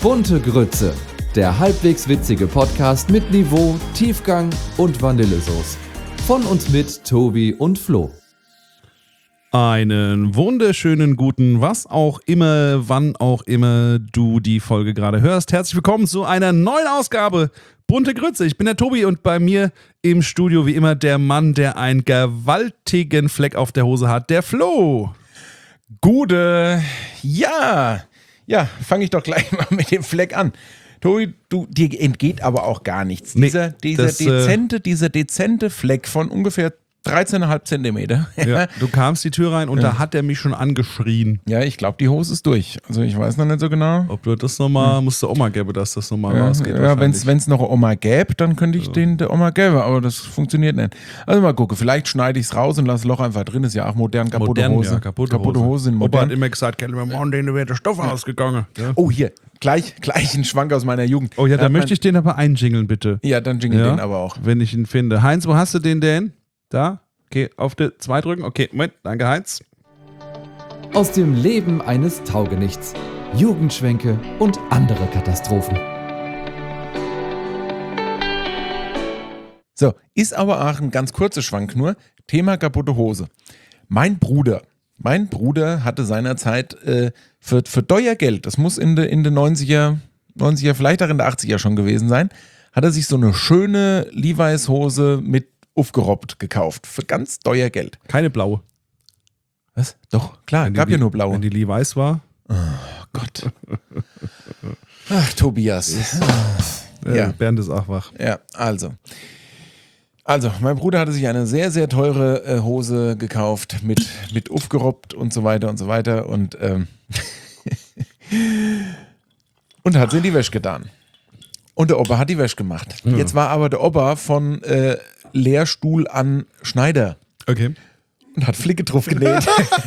Bunte Grütze, der halbwegs witzige Podcast mit Niveau, Tiefgang und Vanillesoße. Von und mit Tobi und Flo. Einen wunderschönen guten, was auch immer, wann auch immer du die Folge gerade hörst. Herzlich willkommen zu einer neuen Ausgabe Bunte Grütze. Ich bin der Tobi und bei mir im Studio wie immer der Mann, der einen gewaltigen Fleck auf der Hose hat, der Flo. Gute, ja, fange ich doch gleich mal mit dem Fleck an. Tobi, dir entgeht aber auch gar nichts. Nee, Dieser dezente Fleck von ungefähr 13,5 Zentimeter. Ja, du kamst die Tür rein und da hat er mich schon angeschrien. Ja, ich glaube, die Hose ist durch. Also ich weiß noch nicht so genau. Ob du das nochmal, musst du Oma gäbe, dass das nochmal rausgeht. Ja, wenn es noch eine Oma gäbe, dann könnte ich den der Oma gäbe, aber das funktioniert nicht. Also mal gucken, vielleicht schneide ich es raus und lasse Loch einfach drin. Ist ja auch modern, kaputte Hose. Ja, kaputte Hose sind modern. Opa hat immer gesagt, wir machen denen wäre der Stoff ausgegangen. Ja. Oh, hier, gleich ein Schwank aus meiner Jugend. Oh ja, da möchte ich den aber einjingeln, bitte. Ja, dann jingle den aber auch. Wenn ich ihn finde. Heinz, wo hast du den denn? Da? Okay, auf die 2 drücken. Okay, Moment, danke Heinz. Aus dem Leben eines Taugenichts, Jugendschwänke und andere Katastrophen. So, ist aber auch ein ganz kurzer Schwank nur. Thema kaputte Hose. Mein Bruder hatte seinerzeit für teuer Geld, das muss in den 90er, vielleicht auch in der 80er schon gewesen sein, hat er sich so eine schöne Levi's Hose mit aufgerobbt gekauft. Für ganz teuer Geld. Keine blaue. Was? Doch, klar, gab ja nur blaue. Wenn die Levi's war. Oh Gott. Ach, Tobias. Ja. Bernd ist auch wach. Ja, also, mein Bruder hatte sich eine sehr, sehr teure Hose gekauft mit aufgerobbt und so weiter und und hat sie in die Wäsche getan. Und der Opa hat die Wäsche gemacht. Ja. Jetzt war aber der Opa von Lehrstuhl an Schneider. Okay. Und hat Flicke drauf genäht.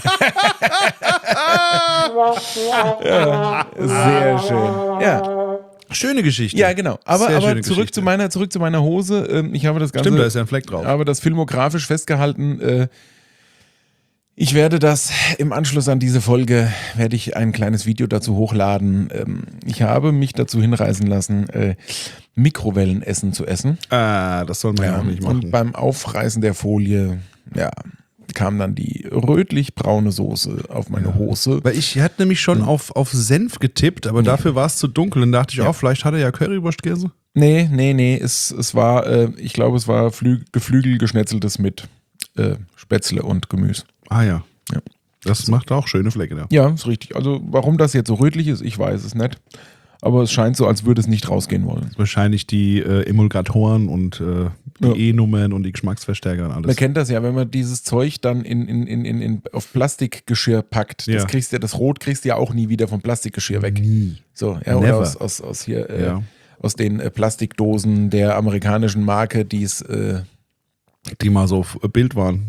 Ja, sehr schön. Ja. Schöne Geschichte. Ja, genau. Aber zurück zu meiner Hose. Ich habe das Ganze. Stimmt, da ist ja ein Fleck drauf. Aber das filmografisch festgehalten. Ich werde das im Anschluss an diese Folge, werde ich ein kleines Video dazu hochladen. Ich habe mich dazu hinreißen lassen, Mikrowellenessen zu essen. Das soll man ja auch nicht machen. Und beim Aufreißen der Folie, kam dann die rötlich-braune Soße auf meine Hose. Weil ich hatte nämlich schon auf Senf getippt, aber dafür war es zu dunkel. Und dachte ich vielleicht hat er ja Currywurstkäse. Nee. Es war, ich glaube, es war geflügelgeschnetzeltes mit Spätzle und Gemüse. Ah ja. Das macht auch schöne Flecke da. Ja, ist richtig. Also warum das jetzt so rötlich ist, ich weiß es nicht. Aber es scheint so, als würde es nicht rausgehen wollen. Wahrscheinlich die Emulgatoren und die E-Nummern und die Geschmacksverstärker und alles. Man kennt das ja, wenn man dieses Zeug dann auf Plastikgeschirr packt. Das Rot kriegst du ja auch nie wieder vom Plastikgeschirr weg. Nie. So, ja, oder aus den Plastikdosen der amerikanischen Marke, die mal so auf Bild waren.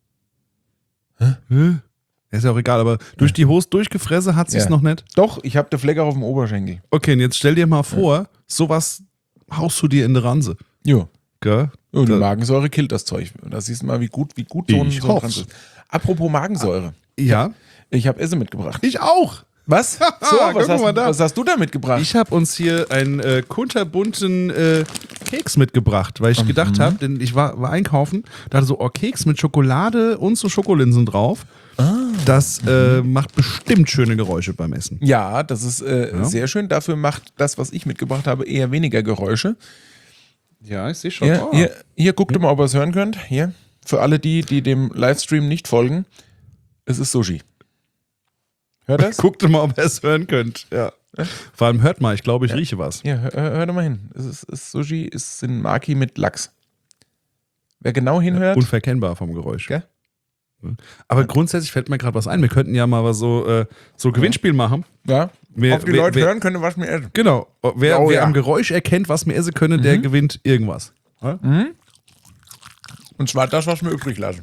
Hä? Ist ja auch egal, aber durch die Hose durchgefressen hat sie es noch nicht? Doch, ich habe den Fleck auch auf dem Oberschenkel. Okay, und jetzt stell dir mal vor, sowas haust du dir in die Ranse. Ja. Gell? Und die Magensäure killt das Zeug. Da siehst du mal, wie gut so ein Ranse ist. Apropos Magensäure. Ja? Ich habe Essen mitgebracht. Ich auch. Was? So, was hast du da mitgebracht? Ich habe uns hier einen kunterbunten Keks mitgebracht, weil ich gedacht habe, denn ich war einkaufen, dachte so, Keks mit Schokolade und so Schokolinsen drauf. Das macht bestimmt schöne Geräusche beim Essen. Ja, das ist sehr schön. Dafür macht das, was ich mitgebracht habe, eher weniger Geräusche. Ja, ich sehe schon. Hier guckt mal, ob ihr es hören könnt. Hier, für alle die dem Livestream nicht folgen, es ist Sushi. Hört das? Guckt mal, ob ihr es hören könnt. Ja. Vor allem hört mal, ich glaube, ich rieche was. Ja, hör doch mal hin. Es ist Sushi, es sind Maki mit Lachs. Wer genau hinhört. Unverkennbar vom Geräusch. Gell? Aber grundsätzlich fällt mir gerade was ein. Wir könnten ja mal so Gewinnspiel machen. Ja. Ob die Leute hören können, was wir essen. Genau. Wer am Geräusch erkennt, was wir essen können, der gewinnt irgendwas. Ja? Und zwar das, was wir übrig lassen.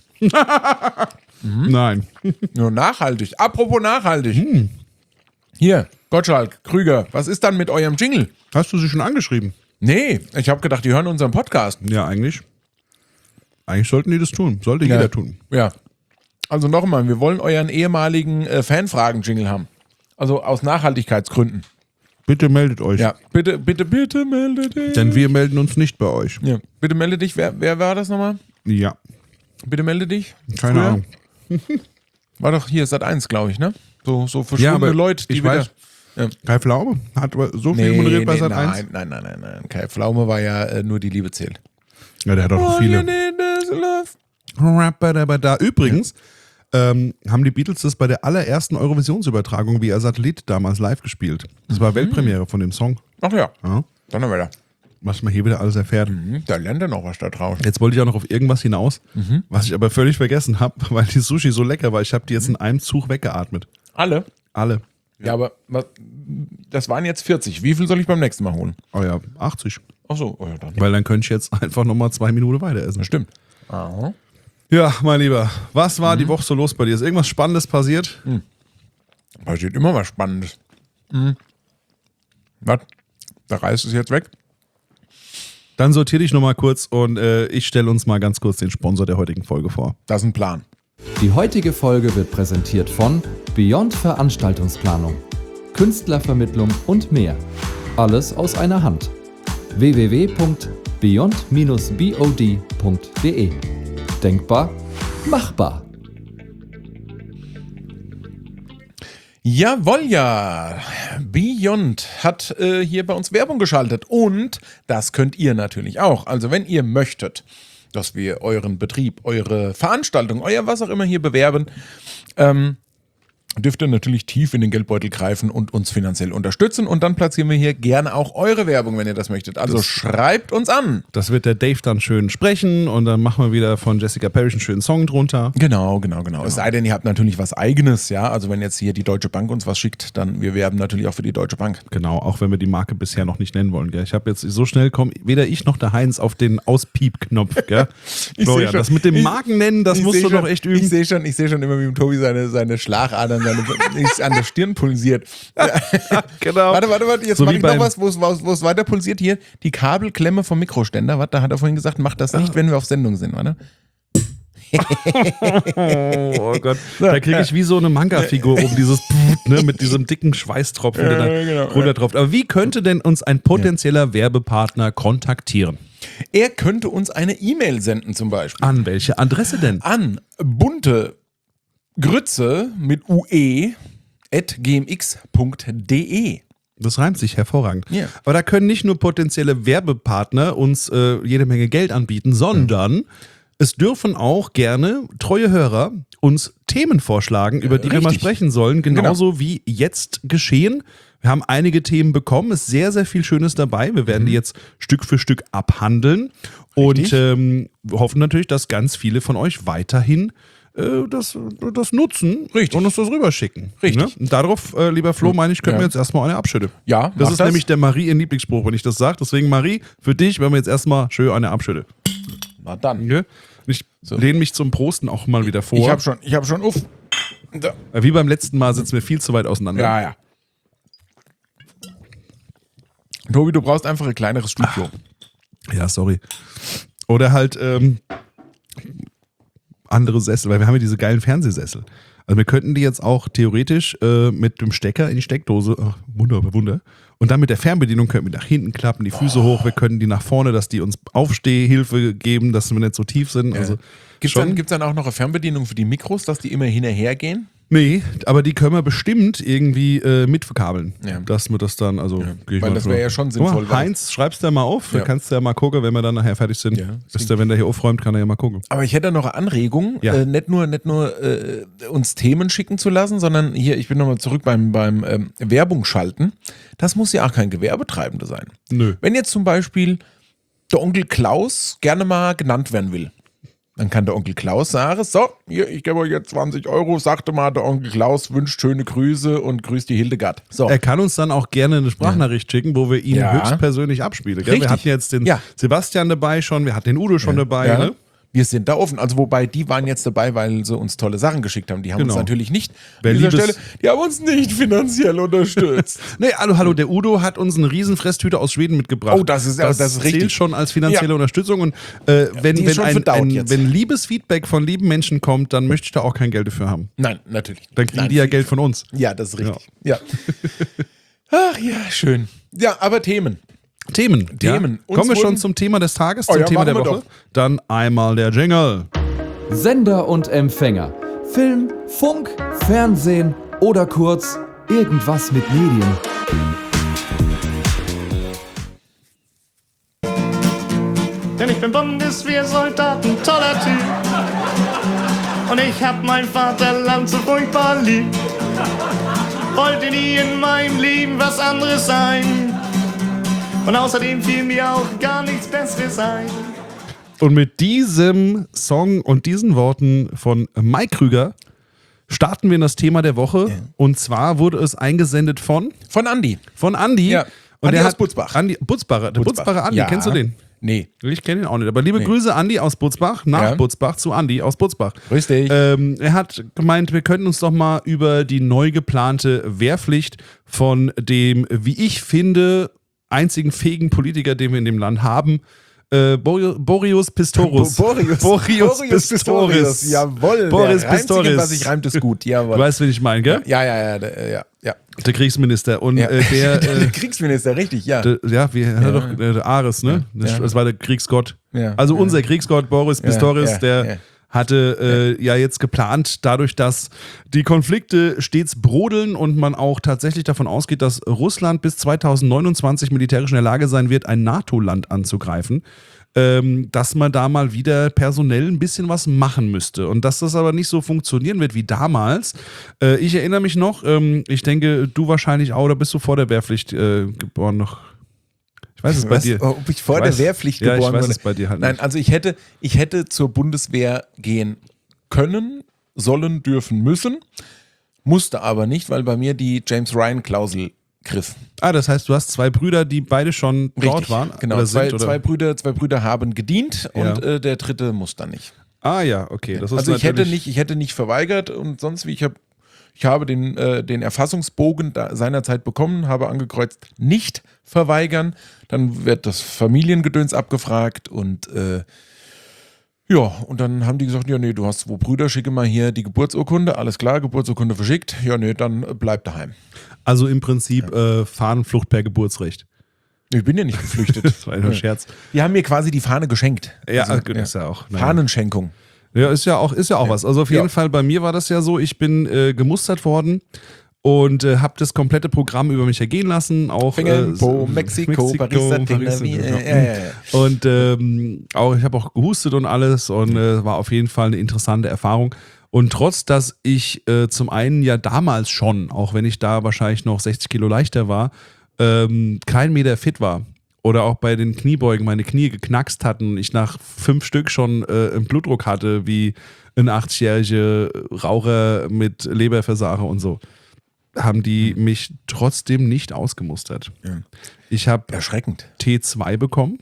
Nein. Nur nachhaltig. Apropos nachhaltig. Hier, Gottschalk, Krüger, was ist dann mit eurem Jingle? Hast du sie schon angeschrieben? Nee, ich habe gedacht, die hören unseren Podcast. Ja, eigentlich. Eigentlich sollten die das tun. Sollte jeder tun. Ja. Also nochmal, wir wollen euren ehemaligen Fanfragen-Jingle haben. Also aus Nachhaltigkeitsgründen. Bitte meldet euch. Ja, bitte melde dich. Denn wir melden uns nicht bei euch. Ja, bitte melde dich. Wer war das nochmal? Ja. Bitte melde dich. Keine Früher? Ahnung. War doch hier Sat.1, glaube ich, ne? So verschwundene Leute, die ich wieder... weiß. Ja. Kai Pflaume hat so viel moderiert bei Sat.1. Nein. Kai Pflaume war ja nur die Liebe zählt. Ja, der hat doch noch All you viele. need is love. Da übrigens haben die Beatles das bei der allerersten Eurovisionsübertragung via Satellit damals live gespielt. Das war Weltpremiere von dem Song. Ach ja, Ja. dann haben wir da. Was man hier wieder alles erfährt. Da lernt er noch was da draußen. Jetzt wollte ich auch noch auf irgendwas hinaus, was ich aber völlig vergessen habe, weil die Sushi so lecker war. Ich habe die jetzt in einem Zug weggeatmet. Alle? Alle. Ja, aber das waren jetzt 40. Wie viel soll ich beim nächsten Mal holen? Oh ja, 80. Ach so, oh ja, dann. Weil dann könnte ich jetzt einfach nochmal 2 Minuten weiter essen. Stimmt. Aha. Ja, mein Lieber, was war die Woche so los bei dir? Ist irgendwas Spannendes passiert? Passiert immer was Spannendes. Was? Der Reis ist jetzt weg? Dann sortier dich nochmal kurz und ich stelle uns mal ganz kurz den Sponsor der heutigen Folge vor. Das ist ein Plan. Die heutige Folge wird präsentiert von Beyond Veranstaltungsplanung, Künstlervermittlung und mehr. Alles aus einer Hand. www.beyond-bod.de. Denkbar, machbar. Jawohl, ja. Beyond hat hier bei uns Werbung geschaltet und das könnt ihr natürlich auch. Also wenn ihr möchtet, dass wir euren Betrieb, eure Veranstaltung, euer was auch immer hier bewerben, dürft ihr natürlich tief in den Geldbeutel greifen und uns finanziell unterstützen. Und dann platzieren wir hier gerne auch eure Werbung, wenn ihr das möchtet. Also schreibt uns an. Das wird der Dave dann schön sprechen und dann machen wir wieder von Jessica Parrish einen schönen Song drunter. Genau. Es sei denn, ihr habt natürlich was Eigenes, ja. Also wenn jetzt hier die Deutsche Bank uns was schickt, dann wir werben natürlich auch für die Deutsche Bank. Genau, auch wenn wir die Marke bisher noch nicht nennen wollen. Gell? Ich habe jetzt so schnell kommen, weder ich noch der Heinz auf den Auspiep-Knopf. Gell? Florian, das mit dem Marken nennen, das musst du noch echt üben. Ich sehe schon immer, wie im Tobi seine Schlagadern an der Stirn pulsiert. Genau. Warte, jetzt So mache wie ich noch beim- was, wo es weiter pulsiert. Hier, die Kabelklemme vom Mikroständer. Warte, da hat er vorhin gesagt, mach das nicht, wenn wir auf Sendung sind. Warte. Oh Gott, da kriege ich wie so eine Manga-Figur um dieses ne, mit diesem dicken Schweißtropfen, der da genau, runtertropft. Aber wie könnte denn uns ein potenzieller Werbepartner kontaktieren? Er könnte uns eine E-Mail senden zum Beispiel. An welche Adresse denn? An bunte Grütze mit ue@gmx.de. Das reimt sich hervorragend. Ja. Aber da können nicht nur potenzielle Werbepartner uns jede Menge Geld anbieten, sondern es dürfen auch gerne treue Hörer uns Themen vorschlagen, über die wir mal richtig. sprechen sollen, genauso wie jetzt geschehen. Wir haben einige Themen bekommen, ist sehr, sehr viel Schönes dabei. Wir werden die jetzt Stück für Stück abhandeln und hoffen natürlich, dass ganz viele von euch weiterhin das nutzen Richtig. und uns das rüberschicken. Richtig. Ne? Und darauf, lieber Flo, meine ich, können wir jetzt erstmal eine Abschütte. Ja, Das mach ist das. nämlich der Marie ihr Lieblingsspruch, wenn ich das sage. Deswegen, Marie, für dich werden wir jetzt erstmal schön eine Abschütte. Na dann. Okay? Ich lehne mich zum Prosten auch mal wieder vor. Ich hab schon uff. Da. Wie beim letzten Mal sitzen wir viel zu weit auseinander. Ja. Tobi, du brauchst einfach ein kleineres Studio. Ja, sorry. Oder halt andere Sessel, weil wir haben ja diese geilen Fernsehsessel. Also wir könnten die jetzt auch theoretisch mit dem Stecker in die Steckdose, Wunder. Und dann mit der Fernbedienung könnten wir nach hinten klappen, die Füße hoch, wir können die nach vorne, dass die uns Aufstehhilfe geben, dass wir nicht so tief sind. Also Gibt's dann auch noch eine Fernbedienung für die Mikros, dass die immer hinterher gehen? Nee, aber die können wir bestimmt irgendwie mit verkabeln. Ja. Dass wir das dann, also gehe ich Weil mal das von- wäre ja schon Guck mal, sinnvoll, weil- Heinz, schreib's da mal auf, Ja. dann kannst du ja mal gucken, wenn wir dann nachher fertig sind. Ja. Wenn der hier aufräumt, kann er ja mal gucken. Aber ich hätte noch eine Anregung, Ja. nicht nur uns Themen schicken zu lassen, sondern hier, ich bin nochmal zurück beim Werbung schalten. Das muss ja auch kein Gewerbetreibender sein. Nö. Wenn jetzt zum Beispiel der Onkel Klaus gerne mal genannt werden will, dann kann der Onkel Klaus sagen, so, hier, ich gebe euch jetzt 20 €, sagte mal, der Onkel Klaus wünscht schöne Grüße und grüßt die Hildegard. So. Er kann uns dann auch gerne eine Sprachnachricht schicken, wo wir ihn Ja. höchstpersönlich abspielen. Gell? Wir Richtig. hatten jetzt den Ja. Sebastian dabei schon, wir hatten den Udo schon dabei. Ja. Ne? Wir sind da offen. Also wobei, die waren jetzt dabei, weil sie uns tolle Sachen geschickt haben. Die haben uns Genau. natürlich nicht, Wer an dieser Liebes- Stelle, die haben uns nicht finanziell unterstützt. Nee, hallo, der Udo hat uns eine riesen Fresstüte aus Schweden mitgebracht. Oh, das ist zählt richtig. schon als finanzielle Ja. Unterstützung. Und die wenn ist schon verdaut jetzt. wenn liebes Feedback von lieben Menschen kommt, dann möchte ich da auch kein Geld dafür haben. Nein, natürlich. Dann kriegen Nein, die ja Geld von uns. Ja, das ist richtig. Ja. Ach ja, schön. Ja, aber Themen. Themen. Ja. Uns Kommen wir schon wurden- zum Thema des Tages, Oh zum ja, Thema der machen wir Woche? Dann einmal der Jingle. Sender und Empfänger. Film, Funk, Fernsehen oder kurz irgendwas mit Medien. Denn ich bin Bundeswehrsoldat, ein toller Typ. Und ich hab mein Vaterland so furchtbar lieb. Wollte nie in meinem Leben was anderes sein. Und außerdem fiel mir auch gar nichts Besseres ein. Und mit diesem Song und diesen Worten von Mike Krüger starten wir in das Thema der Woche. Ja. Und zwar wurde es eingesendet von Von Andi. Ja. Und Andi der aus hat Butzbach. Andi, Butzbacher, der Butzbacher Andi, Ja. kennst du den? Nee. Ich kenne ihn auch nicht. Aber liebe Grüße, Andi aus Butzbach, nach Ja. Butzbach zu Andi aus Butzbach. Grüß dich. Er hat gemeint, wir könnten uns doch mal über die neu geplante Wehrpflicht von dem, wie ich finde, einzigen fähigen Politiker, den wir in dem Land haben, Boris Pistorius. Boris Pistorius. Jawohl. Boris der reimt sich Pistorius. in was sich reimt, ist gut. Du Jawohl. weißt, wen ich meine, gell? Ja. Der Kriegsminister. Und Ja. der, Der Kriegsminister, richtig, ja. wie hat er doch, der Ares, ne? Ja. Das war der Kriegsgott. Ja. Also unser Kriegsgott Boris Pistorius, ja, der ja. hatte ja jetzt geplant, dadurch, dass die Konflikte stets brodeln und man auch tatsächlich davon ausgeht, dass Russland bis 2029 militärisch in der Lage sein wird, ein NATO-Land anzugreifen, dass man da mal wieder personell ein bisschen was machen müsste. Und dass das aber nicht so funktionieren wird wie damals. Ich erinnere mich noch, ich denke, du wahrscheinlich auch, oder bist du vor der Wehrpflicht geboren noch? Ich weiß es bei dir. Ob ich vor der Wehrpflicht Ja, geboren ich weiß wurde? es bei dir halt Nein, nicht. also ich hätte zur Bundeswehr gehen können, sollen, dürfen, müssen, musste aber nicht, weil bei mir die James-Ryan-Klausel griff. Ah, das heißt, du hast zwei Brüder, die beide schon dort waren? Genau, oder zwei, sind, oder? zwei Brüder haben gedient und Ja. der dritte muss dann nicht. Ah ja, okay. Das ist Also ich natürlich- hätte nicht verweigert und sonst wie ich habe den Erfassungsbogen seinerzeit bekommen, habe angekreuzt, nicht verweigern. Dann wird das Familiengedöns abgefragt und und dann haben die gesagt, ja nee, du hast 2 Brüder, schicke mal hier die Geburtsurkunde, alles klar, Geburtsurkunde verschickt, ja nee, dann bleib daheim. Also im Prinzip Fahnenflucht per Geburtsrecht. Ich bin ja nicht geflüchtet. Das war ein Scherz. Die haben mir quasi die Fahne geschenkt. Ja, Also, gut, ist ja auch. naja. Fahnenschenkung. Ja, ist ja auch was. Also auf jeden Ja. Fall, bei mir war das ja so, ich bin gemustert worden und habe das komplette Programm über mich ergehen lassen. Auch Finger in Po, Mexiko, Paris, ja. Und ich habe auch gehustet und alles und war auf jeden Fall eine interessante Erfahrung. Und trotz, dass ich zum einen ja damals schon, auch wenn ich da wahrscheinlich noch 60 Kilo leichter war, kein Meter fit war oder auch bei den Kniebeugen meine Knie geknackst hatten und ich nach 5 Stück schon einen Blutdruck hatte, wie ein 80-jähriger Raucher mit Leberversagen und so, haben die mich trotzdem nicht ausgemustert. Ja. Ich habe Erschreckend. T2 bekommen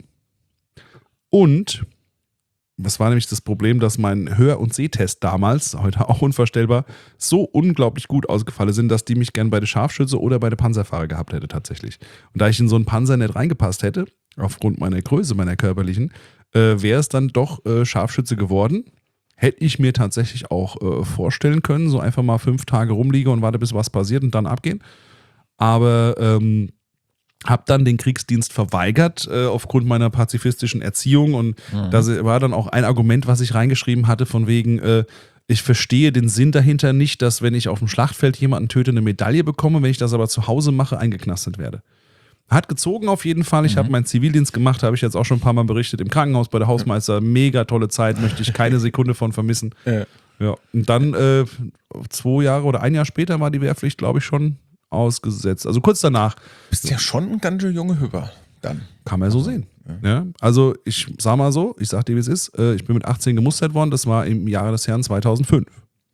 und das war nämlich das Problem, dass mein Hör- und Sehtest damals, heute auch unvorstellbar, so unglaublich gut ausgefallen sind, dass die mich gern bei der Scharfschütze oder bei der Panzerfahrer gehabt hätte tatsächlich. Und da ich in so einen Panzer nicht reingepasst hätte, aufgrund meiner Größe, meiner körperlichen, wäre es dann doch Scharfschütze geworden. Hätte ich mir tatsächlich auch vorstellen können, so einfach mal 5 Tage rumliege und warte, bis was passiert und dann abgehen. Aber habe dann den Kriegsdienst verweigert aufgrund meiner pazifistischen Erziehung und das war dann auch ein Argument, was ich reingeschrieben hatte von wegen, ich verstehe den Sinn dahinter nicht, dass wenn ich auf dem Schlachtfeld jemanden töte, eine Medaille bekomme, wenn ich das aber zu Hause mache, eingeknastet werde. Hat gezogen auf jeden Fall. Ich habe meinen Zivildienst gemacht, habe ich jetzt auch schon ein paar Mal berichtet, im Krankenhaus bei der Hausmeister. Mega tolle Zeit, möchte ich keine Sekunde von vermissen. Ja. Und dann 2 Jahre oder 1 Jahr später war die Wehrpflicht, glaube ich, schon ausgesetzt. Also kurz danach. Bist ja schon ein ganz schön junge Hüpper dann. Kann man so sehen. Ja, also ich sag mal so, ich sag dir, wie es ist, ich bin mit 18 gemustert worden, das war im Jahre des Herrn 2005.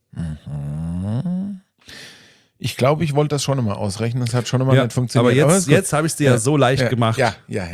Ich glaube, ich wollte das schon immer ausrechnen, das hat schon immer nicht funktioniert. Aber ist gut. jetzt habe ich es dir ja so leicht gemacht. Ja.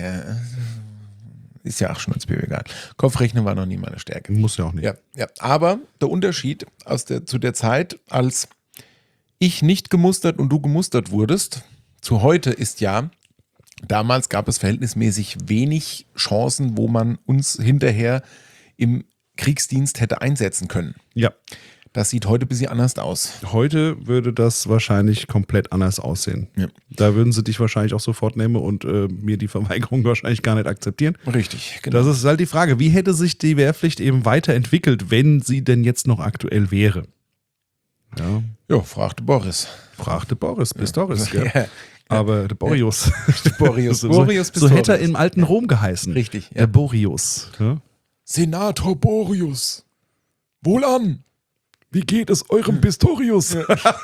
Ist ja auch schon ins egal. Kopfrechnen war noch nie meine Stärke. Muss ja auch nicht. Ja. Aber der Unterschied zu der Zeit, als ich nicht gemustert und du gemustert wurdest, zu heute ist ja, damals gab es verhältnismäßig wenig Chancen, wo man uns hinterher im Kriegsdienst hätte einsetzen können. Ja. Das sieht heute ein bisschen anders aus. Heute würde das wahrscheinlich komplett anders aussehen. Ja. Da würden sie dich wahrscheinlich auch sofort nehmen und mir die Verweigerung wahrscheinlich gar nicht akzeptieren. Richtig, genau. Das ist halt die Frage, wie hätte sich die Wehrpflicht eben weiterentwickelt, wenn sie denn jetzt noch aktuell wäre? Ja, Ja, fragte Boris. fragte Boris, Pistorius, Ja. gell? Aber der Boreas. Boreas. so, Boreas so hätte er Pistorius. im alten Rom geheißen. Richtig, ja. Der Boreas. Ja? Senator Boreas. Wohlan. Wie geht es eurem Pistorius?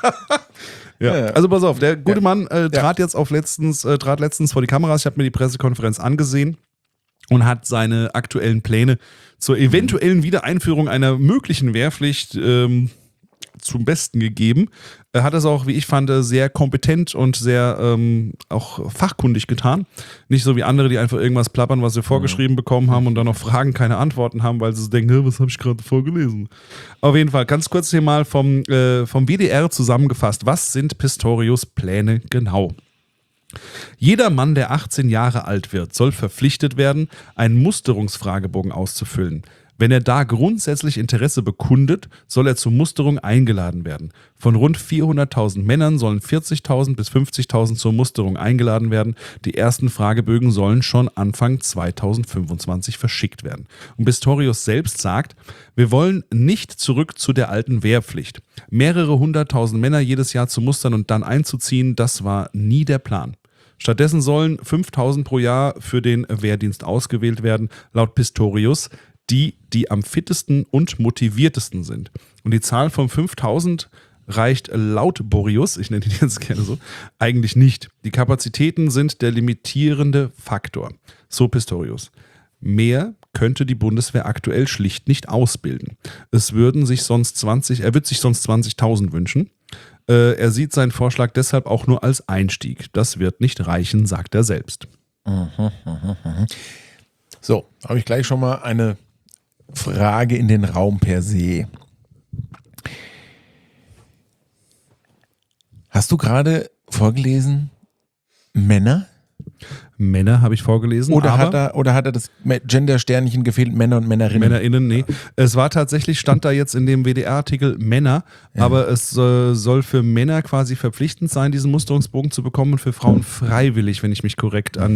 Ja. Ja. Also pass auf, der gute Mann trat Ja. trat letztens vor die Kameras. Ich habe mir die Pressekonferenz angesehen und hat seine aktuellen Pläne zur eventuellen Wiedereinführung einer möglichen Wehrpflicht zum Besten gegeben. Er hat es auch, wie ich fand, sehr kompetent und sehr auch fachkundig getan. Nicht so wie andere, die einfach irgendwas plappern, was sie vorgeschrieben bekommen haben und dann noch Fragen keine Antworten haben, weil sie denken, was habe ich gerade vorgelesen? Auf jeden Fall, ganz kurz hier mal vom WDR zusammengefasst. Was sind Pistorius' Pläne genau? Jeder Mann, der 18 Jahre alt wird, soll verpflichtet werden, einen Musterungsfragebogen auszufüllen. Wenn er da grundsätzlich Interesse bekundet, soll er zur Musterung eingeladen werden. Von rund 400.000 Männern sollen 40.000 bis 50.000 zur Musterung eingeladen werden. Die ersten Fragebögen sollen schon Anfang 2025 verschickt werden. Und Pistorius selbst sagt, wir wollen nicht zurück zu der alten Wehrpflicht. Mehrere 100.000 Männer jedes Jahr zu mustern und dann einzuziehen, das war nie der Plan. Stattdessen sollen 5.000 pro Jahr für den Wehrdienst ausgewählt werden, laut Pistorius, die am fittesten und motiviertesten sind. Und die Zahl von 5.000 reicht laut Boreas, ich nenne ihn jetzt gerne so, eigentlich nicht. Die Kapazitäten sind der limitierende Faktor. So Pistorius. Mehr könnte die Bundeswehr aktuell schlicht nicht ausbilden. Er wird sich sonst 20.000 wünschen. Er sieht seinen Vorschlag deshalb auch nur als Einstieg. Das wird nicht reichen, sagt er selbst. So, habe ich gleich schon mal eine Frage in den Raum per se. Hast du gerade vorgelesen, Männer? Männer habe ich vorgelesen. Oder aber hat er das Gender-Sternchen gefehlt, Männer und Männerinnen? MännerInnen, nee. Es war tatsächlich, stand da jetzt in dem WDR-Artikel Männer, aber es soll für Männer quasi verpflichtend sein, diesen Musterungsbogen zu bekommen und für Frauen freiwillig, wenn ich mich korrekt an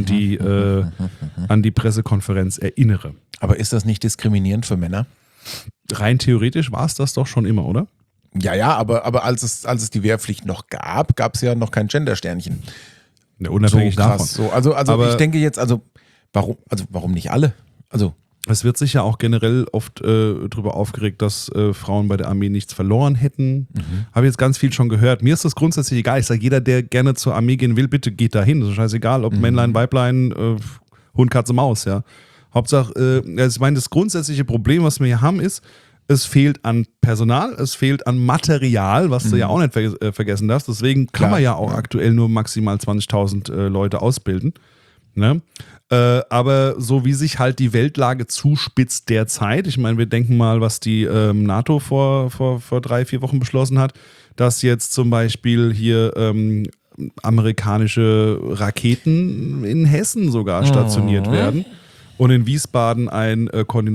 die Pressekonferenz erinnere. Aber ist das nicht diskriminierend für Männer? Rein theoretisch war es das doch schon immer, oder? Ja, aber als es die Wehrpflicht noch gab es ja noch kein Gender-Sternchen. Ja, unabhängig davon. So, also Aber ich denke jetzt, warum nicht alle? Also es wird sich ja auch generell oft darüber aufgeregt, dass Frauen bei der Armee nichts verloren hätten. Habe jetzt ganz viel schon gehört. Mir ist das grundsätzlich egal. Ich sage, jeder, der gerne zur Armee gehen will, bitte geht dahin. Das ist scheißegal, ob Männlein, Weiblein, Hund, Katze, Maus, ja. Hauptsache, ich meine, das grundsätzliche Problem, was wir hier haben, ist, es fehlt an Personal, es fehlt an Material, was du ja auch nicht vergessen darfst. Deswegen kann man ja auch aktuell nur maximal 20.000 Leute ausbilden. Ne? Aber so wie sich halt die Weltlage zuspitzt derzeit, ich meine, wir denken mal, was die NATO vor 3-4 Wochen beschlossen hat, dass jetzt zum Beispiel hier amerikanische Raketen in Hessen sogar stationiert werden. Und in Wiesbaden ein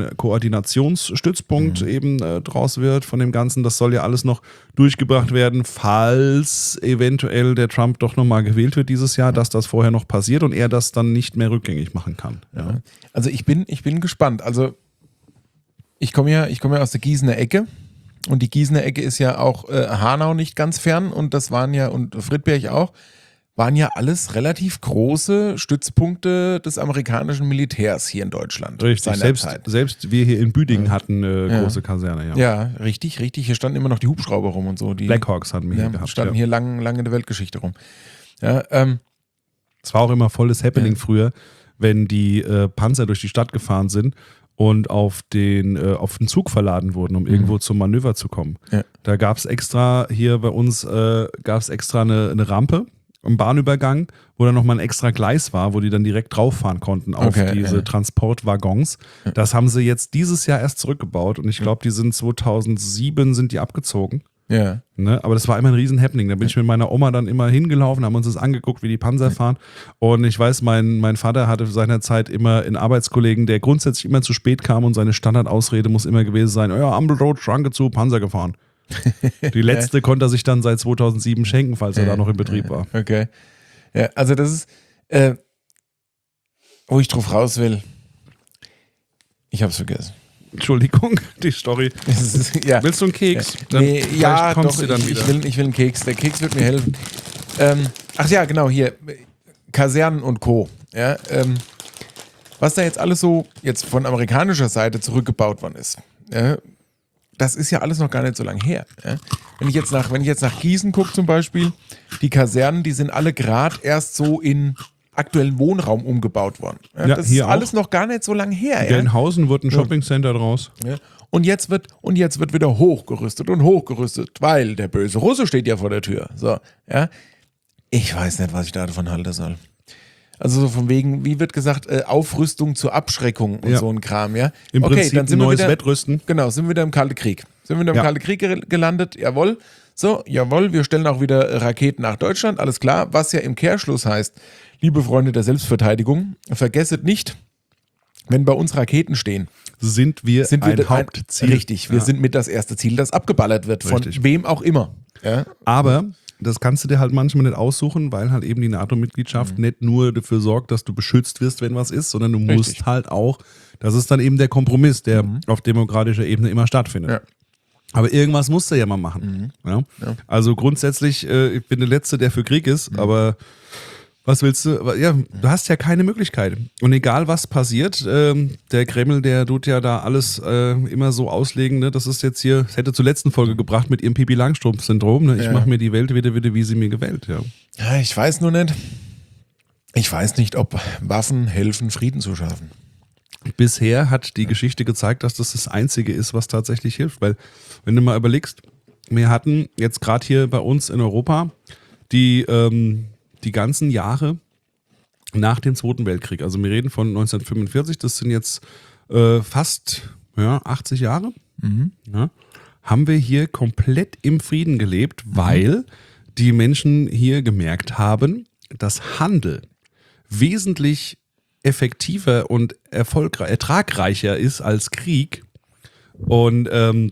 Koordinationsstützpunkt eben draus wird von dem Ganzen. Das soll ja alles noch durchgebracht werden, falls eventuell der Trump doch nochmal gewählt wird dieses Jahr, dass das vorher noch passiert und er das dann nicht mehr rückgängig machen kann. Ja. Also ich bin gespannt. Also ich komme ja aus der Gießener Ecke. Und die Gießener Ecke ist ja auch Hanau nicht ganz fern und das waren ja, und Friedberg auch, waren ja alles relativ große Stützpunkte des amerikanischen Militärs hier in Deutschland. Richtig, selbst wir hier in Büdingen hatten eine große Kaserne. Ja. Ja, richtig. Hier standen immer noch die Hubschrauber rum und so. Die Blackhawks hatten wir hier gehabt. Standen hier lang in der Weltgeschichte rum. Ja, es war auch immer volles Happening früher, wenn die Panzer durch die Stadt gefahren sind und auf den Zug verladen wurden, um irgendwo zum Manöver zu kommen. Ja. Da gab es extra, hier bei uns, eine Rampe im Bahnübergang, wo dann nochmal ein extra Gleis war, wo die dann direkt drauffahren konnten auf diese Transportwaggons. Das haben sie jetzt dieses Jahr erst zurückgebaut und ich glaube, die sind 2007 sind die abgezogen. Ja. Ne? Aber das war immer ein riesen Happening. Da bin ich mit meiner Oma dann immer hingelaufen, haben uns das angeguckt, wie die Panzer fahren. Und ich weiß, mein Vater hatte seinerzeit immer einen Arbeitskollegen, der grundsätzlich immer zu spät kam und seine Standardausrede muss immer gewesen sein, ja, Ampel rot, Schranke zu, Panzer gefahren. Die letzte konnte er sich dann seit 2007 schenken, falls er da noch in Betrieb war. Okay. Ja, also das ist, wo ich drauf raus will. Ich hab's vergessen. Entschuldigung, die Story. Ja. Willst du einen Keks? Nee, ja, kommst doch, du dann wieder. ich will einen Keks. Der Keks wird mir helfen. Ach ja, genau, hier. Kasernen und Co. Ja, was da jetzt alles so jetzt von amerikanischer Seite zurückgebaut worden ist. Das ist ja alles noch gar nicht so lange her. Ja? Wenn ich jetzt nach Gießen gucke zum Beispiel, die Kasernen, die sind alle gerade erst so in aktuellen Wohnraum umgebaut worden. Ja, Ja, das hier ist alles auch. noch gar nicht so lange her. In Ja? Gelnhausen wird ein Shoppingcenter draus. Ja. Und jetzt wird wieder hochgerüstet, weil der böse Russe steht ja vor der Tür. So, ja. Ich weiß nicht, was ich davon halten soll. Also so von wegen, wie wird gesagt, Aufrüstung zur Abschreckung und Ja. so ein Kram, ja. Im Prinzip dann sind ein neues wir wieder, Wettrüsten. Genau, sind wir wieder im Kalten Krieg. Ja. Gelandet, jawohl. So, jawohl, wir stellen auch wieder Raketen nach Deutschland, alles klar. Was ja im Kehrschluss heißt, liebe Freunde der Selbstverteidigung, vergesset nicht, wenn bei uns Raketen stehen, Sind wir sind wir ein Hauptziel. Richtig, wir sind mit das erste Ziel, das abgeballert wird, von Richtig. wem auch immer. Ja? Aber das kannst du dir halt manchmal nicht aussuchen, weil halt eben die NATO-Mitgliedschaft nicht nur dafür sorgt, dass du beschützt wirst, wenn was ist, sondern du musst Richtig. halt auch, das ist dann eben der Kompromiss, der auf demokratischer Ebene immer stattfindet. Ja. Aber irgendwas musst du ja mal machen. Ja? Also grundsätzlich, ich bin der Letzte, der für Krieg ist, aber was willst du? Ja, du hast ja keine Möglichkeit. Und egal was passiert, der Kreml, der tut ja da alles immer so auslegen, ne? Das ist jetzt hier, das hätte zur letzten Folge gebracht mit ihrem Pipi-Langstrumpf-Syndrom, ne? Ich mache mir die Welt wieder, wie sie mir gefällt, ja. Ja, ich weiß nur nicht. Ich weiß nicht, ob Waffen helfen, Frieden zu schaffen. Bisher hat die Geschichte gezeigt, dass das Einzige ist, was tatsächlich hilft. Weil, wenn du mal überlegst, wir hatten jetzt gerade hier bei uns in Europa die ganzen Jahre nach dem Zweiten Weltkrieg, also wir reden von 1945, das sind jetzt fast 80 Jahre, ja, haben wir hier komplett im Frieden gelebt, weil die Menschen hier gemerkt haben, dass Handel wesentlich effektiver und ertragreicher ist als Krieg. Und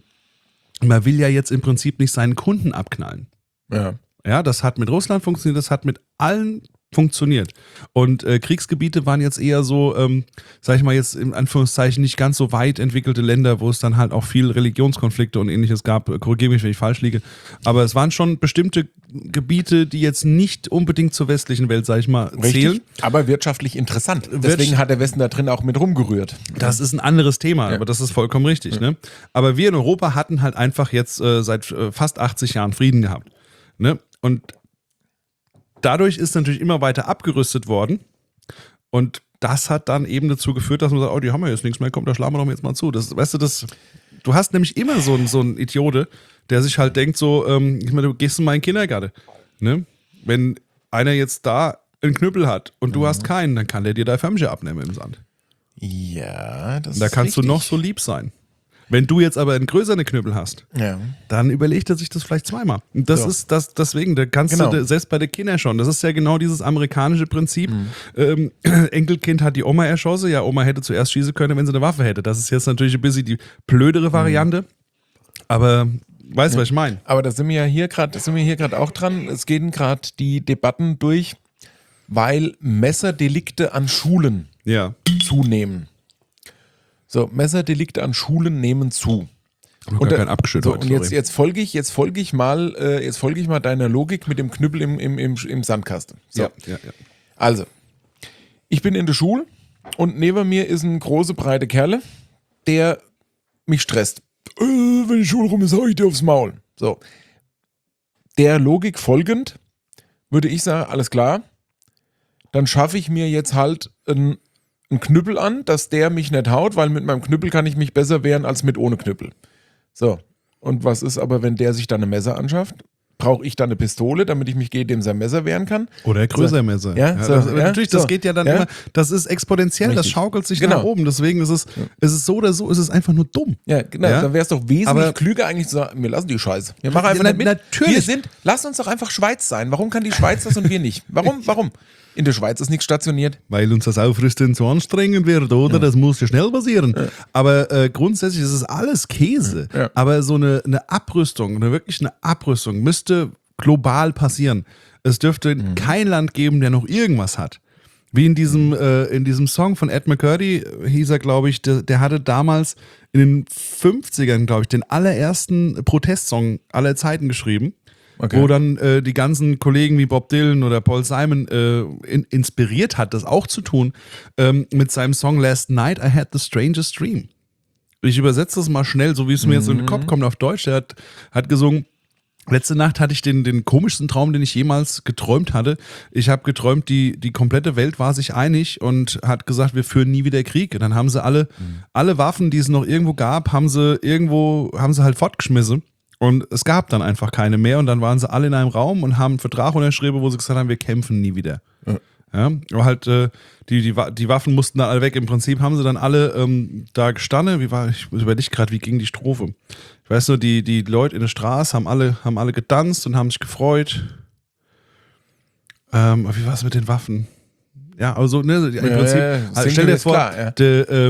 man will ja jetzt im Prinzip nicht seinen Kunden abknallen. Ja. Ja, das hat mit Russland funktioniert, das hat mit allen funktioniert. Und Kriegsgebiete waren jetzt eher so, sag ich mal jetzt in Anführungszeichen, nicht ganz so weit entwickelte Länder, wo es dann halt auch viel Religionskonflikte und ähnliches gab. Korrigiere mich, wenn ich falsch liege. Aber es waren schon bestimmte Gebiete, die jetzt nicht unbedingt zur westlichen Welt, sag ich mal, zählen. Richtig, aber wirtschaftlich interessant. Deswegen hat der Westen da drin auch mit rumgerührt. Das ist ein anderes Thema, aber das ist vollkommen richtig. Ne? Aber wir in Europa hatten halt einfach jetzt seit fast 80 Jahren Frieden gehabt. Ne? Und dadurch ist natürlich immer weiter abgerüstet worden. Und das hat dann eben dazu geführt, dass man sagt, oh, die haben ja jetzt nichts mehr, komm, da schlagen wir doch jetzt mal zu. Das, weißt du, du hast nämlich immer so einen Idiote, der sich halt denkt so, ich meine, du gehst in meinen Kindergarten. Ne? Wenn einer jetzt da einen Knüppel hat und du hast keinen, dann kann der dir dein Fernseher abnehmen im Sand. Ja, das ist Da kannst du richtig. noch so lieb sein. Wenn du jetzt aber einen größeren Knüppel hast, Ja. dann überlegt er sich das vielleicht zweimal. Und das So. ist das, deswegen, da kannst Genau. du selbst bei den Kindern schon. Das ist ja genau dieses amerikanische Prinzip. Enkelkind hat die Oma erschossen. Ja, Oma hätte zuerst schießen können, wenn sie eine Waffe hätte. Das ist jetzt natürlich ein bisschen die blödere Variante. Aber weißt du, was ich meine? Aber da sind wir ja hier gerade auch dran. Es gehen gerade die Debatten durch, weil Messerdelikte an Schulen Ja. zunehmen. So, Messerdelikte an Schulen nehmen zu. Und kein Abgeschüttet so, heute, und sorry. jetzt folge ich mal deiner Logik mit dem Knüppel im Sandkasten. So. Ja. Also, ich bin in der Schule und neben mir ist ein große, breite Kerle, der mich stresst. Wenn die Schule rum ist, hau ich dir aufs Maul. So. Der Logik folgend würde ich sagen, alles klar, dann schaffe ich mir jetzt halt einen Knüppel an, dass der mich nicht haut, weil mit meinem Knüppel kann ich mich besser wehren als mit ohne Knüppel. So. Und was ist aber, wenn der sich dann ein Messer anschafft? brauche ich dann eine Pistole, damit ich mich gegen dem sein Messer wehren kann. Oder größer Messer. Ja, so, natürlich, das geht ja dann immer, das ist exponentiell, das Richtig. schaukelt sich Genau. nach oben. Deswegen ist es so oder so, ist es einfach nur dumm. Ja, genau. Ja? Dann wäre es doch wesentlich Aber- klüger eigentlich zu sagen, wir lassen die Scheiße. Wir machen einfach Ja, nicht mit. natürlich. Lass uns doch einfach Schweiz sein. Warum kann die Schweiz das und wir nicht? Warum? In der Schweiz ist nichts stationiert. Weil uns das Aufrüsten zu anstrengend wird, oder? Das muss ja schnell passieren. Aber grundsätzlich ist es alles Käse. Ja. Aber so eine Abrüstung, wirklich eine Abrüstung, müsste global passieren. Es dürfte kein Land geben, der noch irgendwas hat. Wie in diesem Song von Ed McCurdy hieß er, glaube ich, der hatte damals in den 50ern, glaube ich, den allerersten Protestsong aller Zeiten geschrieben. Okay. Wo dann die ganzen Kollegen wie Bob Dylan oder Paul Simon inspiriert hat, das auch zu tun, mit seinem Song Last Night I Had the Strangest Dream. Ich übersetze das mal schnell, so wie es mir jetzt in den Kopf kommt auf Deutsch. Der hat gesungen, letzte Nacht hatte ich den komischsten Traum, den ich jemals geträumt hatte. Ich habe geträumt, die komplette Welt war sich einig und hat gesagt, wir führen nie wieder Krieg. Und dann haben sie alle Waffen, die es noch irgendwo gab, haben sie halt fortgeschmissen. Und es gab dann einfach keine mehr und dann waren sie alle in einem Raum und haben einen Vertrag unterschrieben, wo sie gesagt haben, wir kämpfen nie wieder. Ja, aber halt die Waffen mussten dann alle weg. Im Prinzip haben sie dann alle da gestanden. Ich überlege gerade, wie ging die Strophe? Ich weiß nur, die Leute in der Straße haben alle getanzt und haben sich gefreut. Aber wie war es mit den Waffen? Ja, also ne, im Prinzip, also stell dir vor, klar, ja.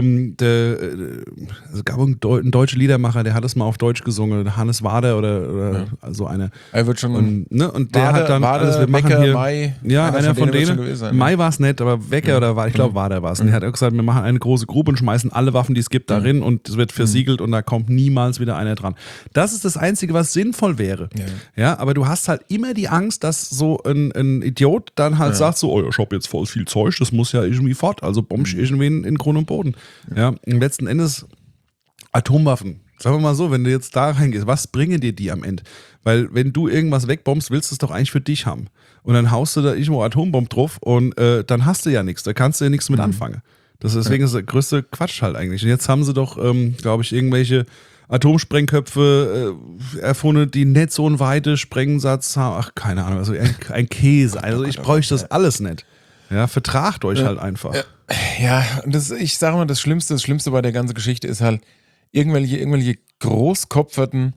es gab einen deutschen Liedermacher, der hat das mal auf Deutsch gesungen, Hannes Wader oder so einer. Er wird schon. Und der Wade- hat dann Wade, alles, wir machen Wecker, hier, Mai, ja, einer von wird schon denen. gewesen sein, Mai war es nicht, aber Wecker oder war, ich glaube, Wader war es. Und der hat auch gesagt, wir machen eine große Gruppe und schmeißen alle Waffen, die es gibt, darin und es wird versiegelt und da kommt niemals wieder einer dran. Das ist das Einzige, was sinnvoll wäre. Ja, aber du hast halt immer die Angst, dass so ein Idiot dann halt sagt so, oh, ich hab jetzt voll viel Zeug, das muss ja irgendwie fort, also bombsch irgendwie in Grund und Boden. Ja, und letzten Endes Atomwaffen. Sagen wir mal so, wenn du jetzt da reingehst, was bringen dir die am Ende? Weil wenn du irgendwas wegbombst, willst du es doch eigentlich für dich haben. Und dann haust du da irgendwo Atombomb drauf und dann hast du ja nichts, da kannst du ja nichts mit anfangen. Deswegen ist der größte Quatsch halt eigentlich. Und jetzt haben sie doch, glaube ich, irgendwelche Atomsprengköpfe erfunden, die nicht so einen weiten Sprengsatz haben. Ach, keine Ahnung, also ein Käse. Also ich bräuchte das alles nicht. Ja, vertragt euch halt einfach. Ja, und ich sage mal, das Schlimmste bei der ganzen Geschichte ist halt, irgendwelche Großkopferten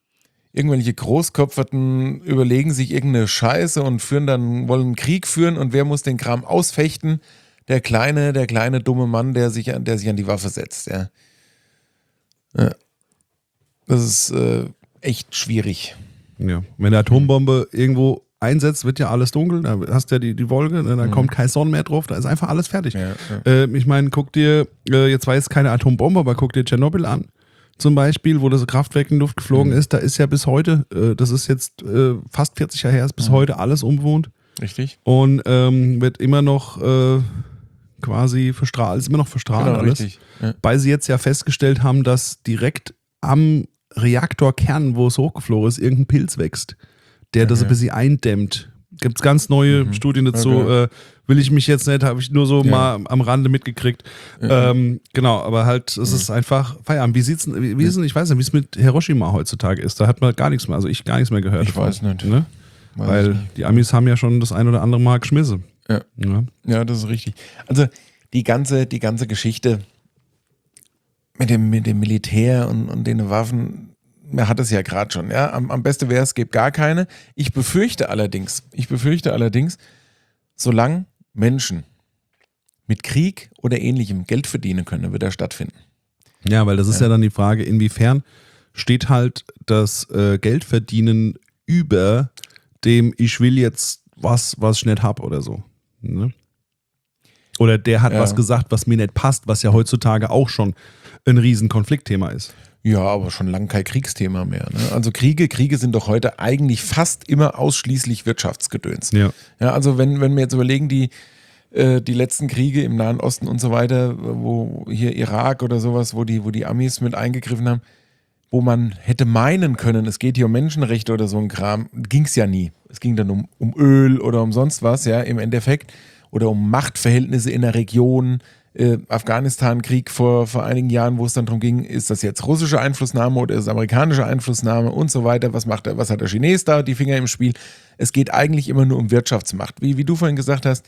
überlegen sich irgendeine Scheiße und wollen einen Krieg führen und wer muss den Kram ausfechten? Der kleine dumme Mann, der sich an die Waffe setzt. Ja. Das ist echt schwierig. Ja. Wenn eine Atombombe irgendwo einsetzt, wird ja alles dunkel, da hast du ja die Wolke, dann kommt kein Sonne mehr drauf, da ist einfach alles fertig. Ja. Ich meine, guck dir, jetzt war es keine Atombombe, aber guck dir Tschernobyl an, zum Beispiel, wo das Kraftwerk in die Luft geflogen ist, da ist ja bis heute, das ist jetzt fast 40 Jahre her, ist bis heute alles unbewohnt. Richtig. Und wird immer noch quasi verstrahlt, ist immer noch verstrahlt Genau, alles. richtig. Ja. Weil sie jetzt ja festgestellt haben, dass direkt am Reaktorkern, wo es hochgeflogen ist, irgendein Pilz wächst, der das ein bisschen eindämmt. Gibt es ganz neue Studien dazu. Okay. Will ich mich jetzt nicht, habe ich nur so mal am Rande mitgekriegt. Genau, aber halt, es ist einfach Feierabend. Wie ist denn, ich weiß nicht, wie es mit Hiroshima heutzutage ist. Da hat man gar nichts mehr, also ich gar nichts mehr gehört. Ich weiß nicht. Ne? Weil die Amis haben ja schon das ein oder andere Mal geschmissen. Ja, das ist richtig. Also die ganze Geschichte mit dem Militär und den Waffen, man hat es ja gerade schon. Ja? Am besten wäre es gibt gar keine. Ich befürchte allerdings, solange Menschen mit Krieg oder Ähnlichem Geld verdienen können, wird er stattfinden. Ja, weil das ist ja dann die Frage, inwiefern steht halt das Geldverdienen über dem, ich will jetzt was ich nicht hab oder so. Ne? Oder der hat was gesagt, was mir nicht passt, was ja heutzutage auch schon ein riesen Konfliktthema ist. Ja, aber schon lange kein Kriegsthema mehr. Ne? Also Kriege sind doch heute eigentlich fast immer ausschließlich Wirtschaftsgedöns. Ja. Ja, also wenn wir jetzt überlegen, die letzten Kriege im Nahen Osten und so weiter, wo hier Irak oder sowas, wo die Amis mit eingegriffen haben, wo man hätte meinen können, es geht hier um Menschenrechte oder so ein Kram, ging es ja nie. Es ging dann um Öl oder um sonst was, ja, im Endeffekt. Oder um Machtverhältnisse in der Region. Afghanistan-Krieg vor einigen Jahren, wo es dann darum ging, ist das jetzt russische Einflussnahme oder ist es amerikanische Einflussnahme und so weiter, was hat der Chines da, die Finger im Spiel. Es geht eigentlich immer nur um Wirtschaftsmacht. Wie du vorhin gesagt hast,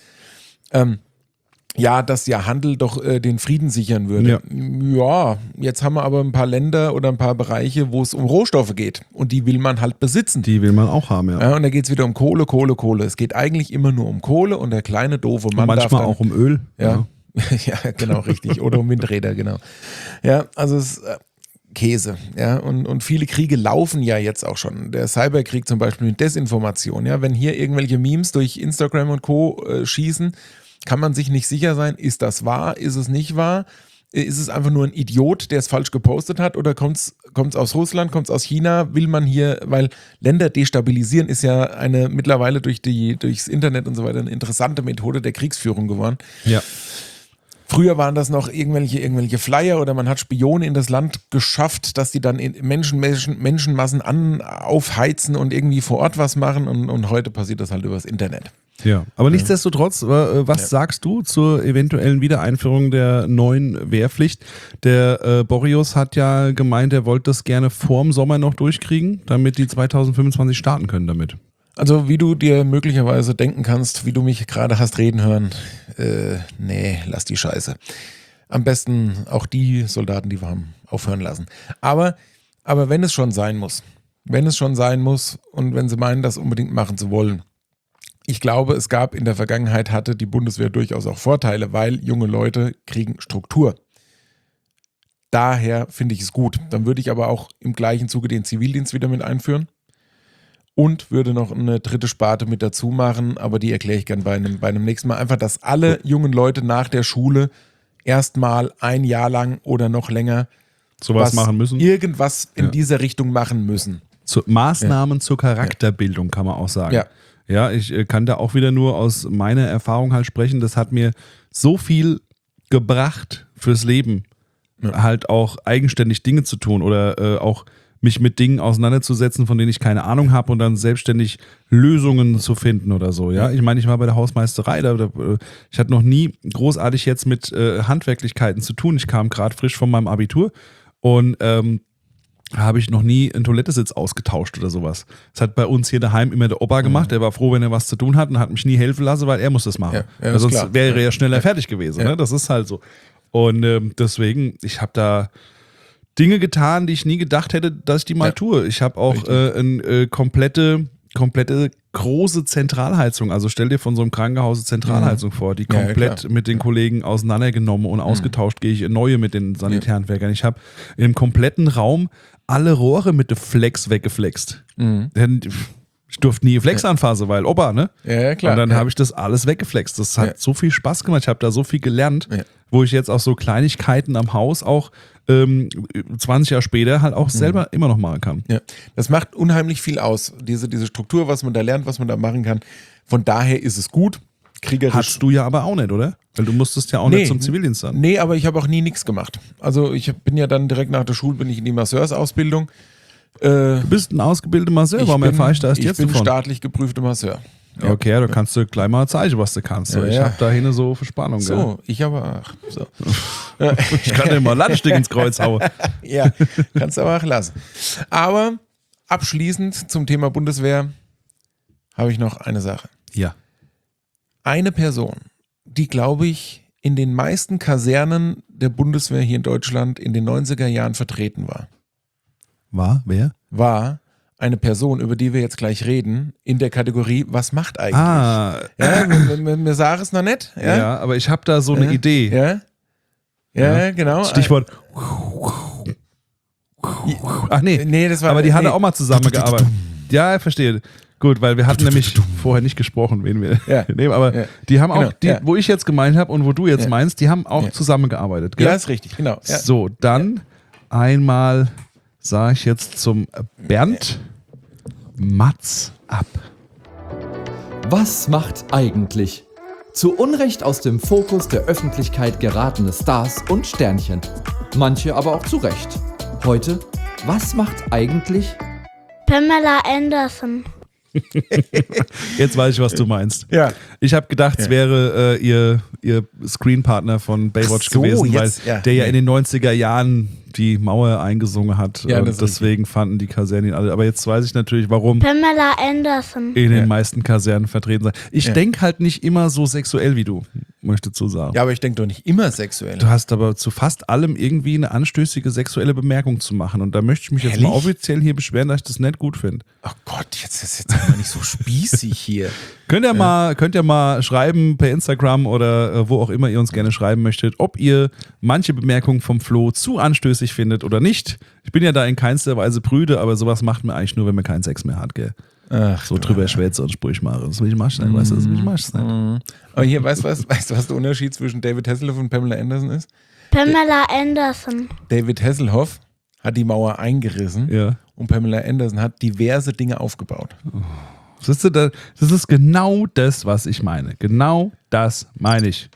dass ja Handel doch den Frieden sichern würde. Ja, jetzt haben wir aber ein paar Länder oder ein paar Bereiche, wo es um Rohstoffe geht und die will man halt besitzen. Die will man auch haben, ja. Und da geht es wieder um Kohle. Es geht eigentlich immer nur um Kohle und der kleine doofe Mann und manchmal darf dann, auch um Öl. Ja, ja, genau, richtig. Oder um Windräder, genau. Ja, also es ist Käse. Ja, und viele Kriege laufen ja jetzt auch schon. Der Cyberkrieg zum Beispiel mit Desinformation. Ja, wenn hier irgendwelche Memes durch Instagram und Co. Schießen, kann man sich nicht sicher sein, ist das wahr, ist es nicht wahr? Ist es einfach nur ein Idiot, der es falsch gepostet hat oder kommt es aus Russland, kommt es aus China? Will man hier, weil Länder destabilisieren ist ja eine mittlerweile durchs Internet und so weiter eine interessante Methode der Kriegsführung geworden. Ja. Früher waren das noch irgendwelche Flyer oder man hat Spione in das Land geschafft, dass die dann Menschenmassen aufheizen und irgendwie vor Ort was machen und heute passiert das halt übers Internet. Ja, aber nichtsdestotrotz, was sagst du zur eventuellen Wiedereinführung der neuen Wehrpflicht? Der Boreas hat ja gemeint, er wollte das gerne vorm Sommer noch durchkriegen, damit die 2025 starten können damit. Also wie du dir möglicherweise denken kannst, wie du mich gerade hast reden hören, nee, lass die Scheiße. Am besten auch die Soldaten, die wir haben, aufhören lassen. Aber wenn es schon sein muss und wenn sie meinen, das unbedingt machen zu wollen, ich glaube, es gab in der Vergangenheit, hatte die Bundeswehr durchaus auch Vorteile, weil junge Leute kriegen Struktur. Daher finde ich es gut. Dann würde ich aber auch im gleichen Zuge den Zivildienst wieder mit einführen und würde noch eine dritte Sparte mit dazu machen, aber die erkläre ich gern bei einem nächsten Mal. Einfach, dass alle jungen Leute nach der Schule erstmal ein Jahr lang oder noch länger sowas machen müssen. Irgendwas in dieser Richtung machen müssen. Maßnahmen zur Charakterbildung kann man auch sagen. Ja. Ja, ich kann da auch wieder nur aus meiner Erfahrung halt sprechen. Das hat mir so viel gebracht fürs Leben, halt auch eigenständig Dinge zu tun oder auch mich mit Dingen auseinanderzusetzen, von denen ich keine Ahnung habe und dann selbstständig Lösungen zu finden oder so. Ja, ich meine, ich war bei der Hausmeisterei, ich hatte noch nie großartig jetzt mit Handwerklichkeiten zu tun. Ich kam gerade frisch von meinem Abitur und habe ich noch nie einen Toilettensitz ausgetauscht oder sowas. Das hat bei uns hier daheim immer der Opa gemacht. Der war froh, wenn er was zu tun hat und hat mich nie helfen lassen, weil er muss das machen. Ja, sonst klar. Wäre er ja schneller fertig gewesen. Ja. Ne? Das ist halt so. Und deswegen, ich habe da Dinge getan, die ich nie gedacht hätte, dass ich die mal tue. Ich habe auch eine komplette große Zentralheizung. Also stell dir von so einem Krankenhaus eine Zentralheizung vor, die komplett mit den Kollegen auseinandergenommen und ausgetauscht, gehe ich in neue mit den Sanitärhandwerkern. Ich habe im kompletten Raum alle Rohre mit der Flex weggeflext. Ich durfte nie Flex anfassen, weil Opa, ne? Ja, klar. Und dann habe ich das alles weggeflext. Das hat so viel Spaß gemacht. Ich habe da so viel gelernt, wo ich jetzt auch so Kleinigkeiten am Haus auch 20 Jahre später halt auch selber immer noch machen kann. Ja, das macht unheimlich viel aus. Diese Struktur, was man da lernt, was man da machen kann. Von daher ist es gut. Kriegerisch. Hast du ja aber auch nicht, oder? Weil du musstest ja auch nicht zum Zivildienst dann. Nee, aber ich habe auch nie nichts gemacht. Also ich bin ja dann direkt nach der Schule bin ich in die Masseursausbildung. Du bist ein ausgebildeter Masseur, warum erfahre ich da erst jetzt davon? Ich bin staatlich geprüfter Masseur. Ja, okay, da kannst du gleich mal zeigen, was du kannst. Ja, ich habe da hinten so Verspannung. So, ich aber auch. So. Ich kann dir mal Landstück ins Kreuz hauen. Ja, kannst du aber auch lassen. Aber abschließend zum Thema Bundeswehr habe ich noch eine Sache. Ja. Eine Person, die, glaube ich, in den meisten Kasernen der Bundeswehr hier in Deutschland in den 90er Jahren vertreten war. War? Wer? War eine Person, über die wir jetzt gleich reden, in der Kategorie, was macht eigentlich? Ja, mir sag es noch nicht. Ja, aber ich habe da so eine Idee. Ja, genau. Stichwort. Ach nee, das war, aber die haben auch mal zusammengearbeitet. Ja, ich verstehe. Gut, weil wir hatten nämlich vorher nicht gesprochen, wen wir nehmen, aber die haben auch, wo ich jetzt gemeint habe und wo du jetzt meinst, die haben auch zusammengearbeitet. Gell? Ja, ist richtig, genau. Ja. So, dann einmal sage ich jetzt zum Bernd Matz ab. Was macht eigentlich? Zu Unrecht aus dem Fokus der Öffentlichkeit geratene Stars und Sternchen. Manche aber auch zu Recht. Heute, was macht eigentlich? Pamela Anderson. Jetzt weiß ich, was du meinst. Ja. Ich habe gedacht, es wäre ihr Screenpartner von Baywatch Ach so, gewesen, jetzt, weil ja. der ja in den 90er Jahren die Mauer eingesungen hat. Ja, und das ist deswegen fanden die Kasernen ihn alle. Aber jetzt weiß ich natürlich, warum Pamela Anderson. in den meisten Kasernen vertreten sein. Ich denke halt nicht immer so sexuell wie du, möchte ich dazu sagen. Ja, aber ich denke doch nicht immer sexuell. Du hast aber zu fast allem irgendwie eine anstößige sexuelle Bemerkung zu machen. Und da möchte ich mich jetzt mal Ehrlich? offiziell hier beschweren, dass ich das nicht gut finde. Ach Gott, jetzt ist jetzt aber nicht so spießig hier. Könnt ihr mal schreiben per Instagram oder wo auch immer ihr uns gerne schreiben möchtet, ob ihr manche Bemerkungen vom Flo zu anstößig findet oder nicht. Ich bin ja da in keinster Weise prüde, aber sowas macht man eigentlich nur, wenn man keinen Sex mehr hat, gell? Ach, So drüber schwätze und Sprüche mache. Das will ich machen, weißt du, das will ich machen. Aber hier, weißt du, was der Unterschied zwischen David Hasselhoff und Pamela Anderson ist? Pamela Anderson. David Hasselhoff hat die Mauer eingerissen Ja. und Pamela Anderson hat diverse Dinge aufgebaut. Siehst du, das ist genau das, was ich meine. Genau das meine ich.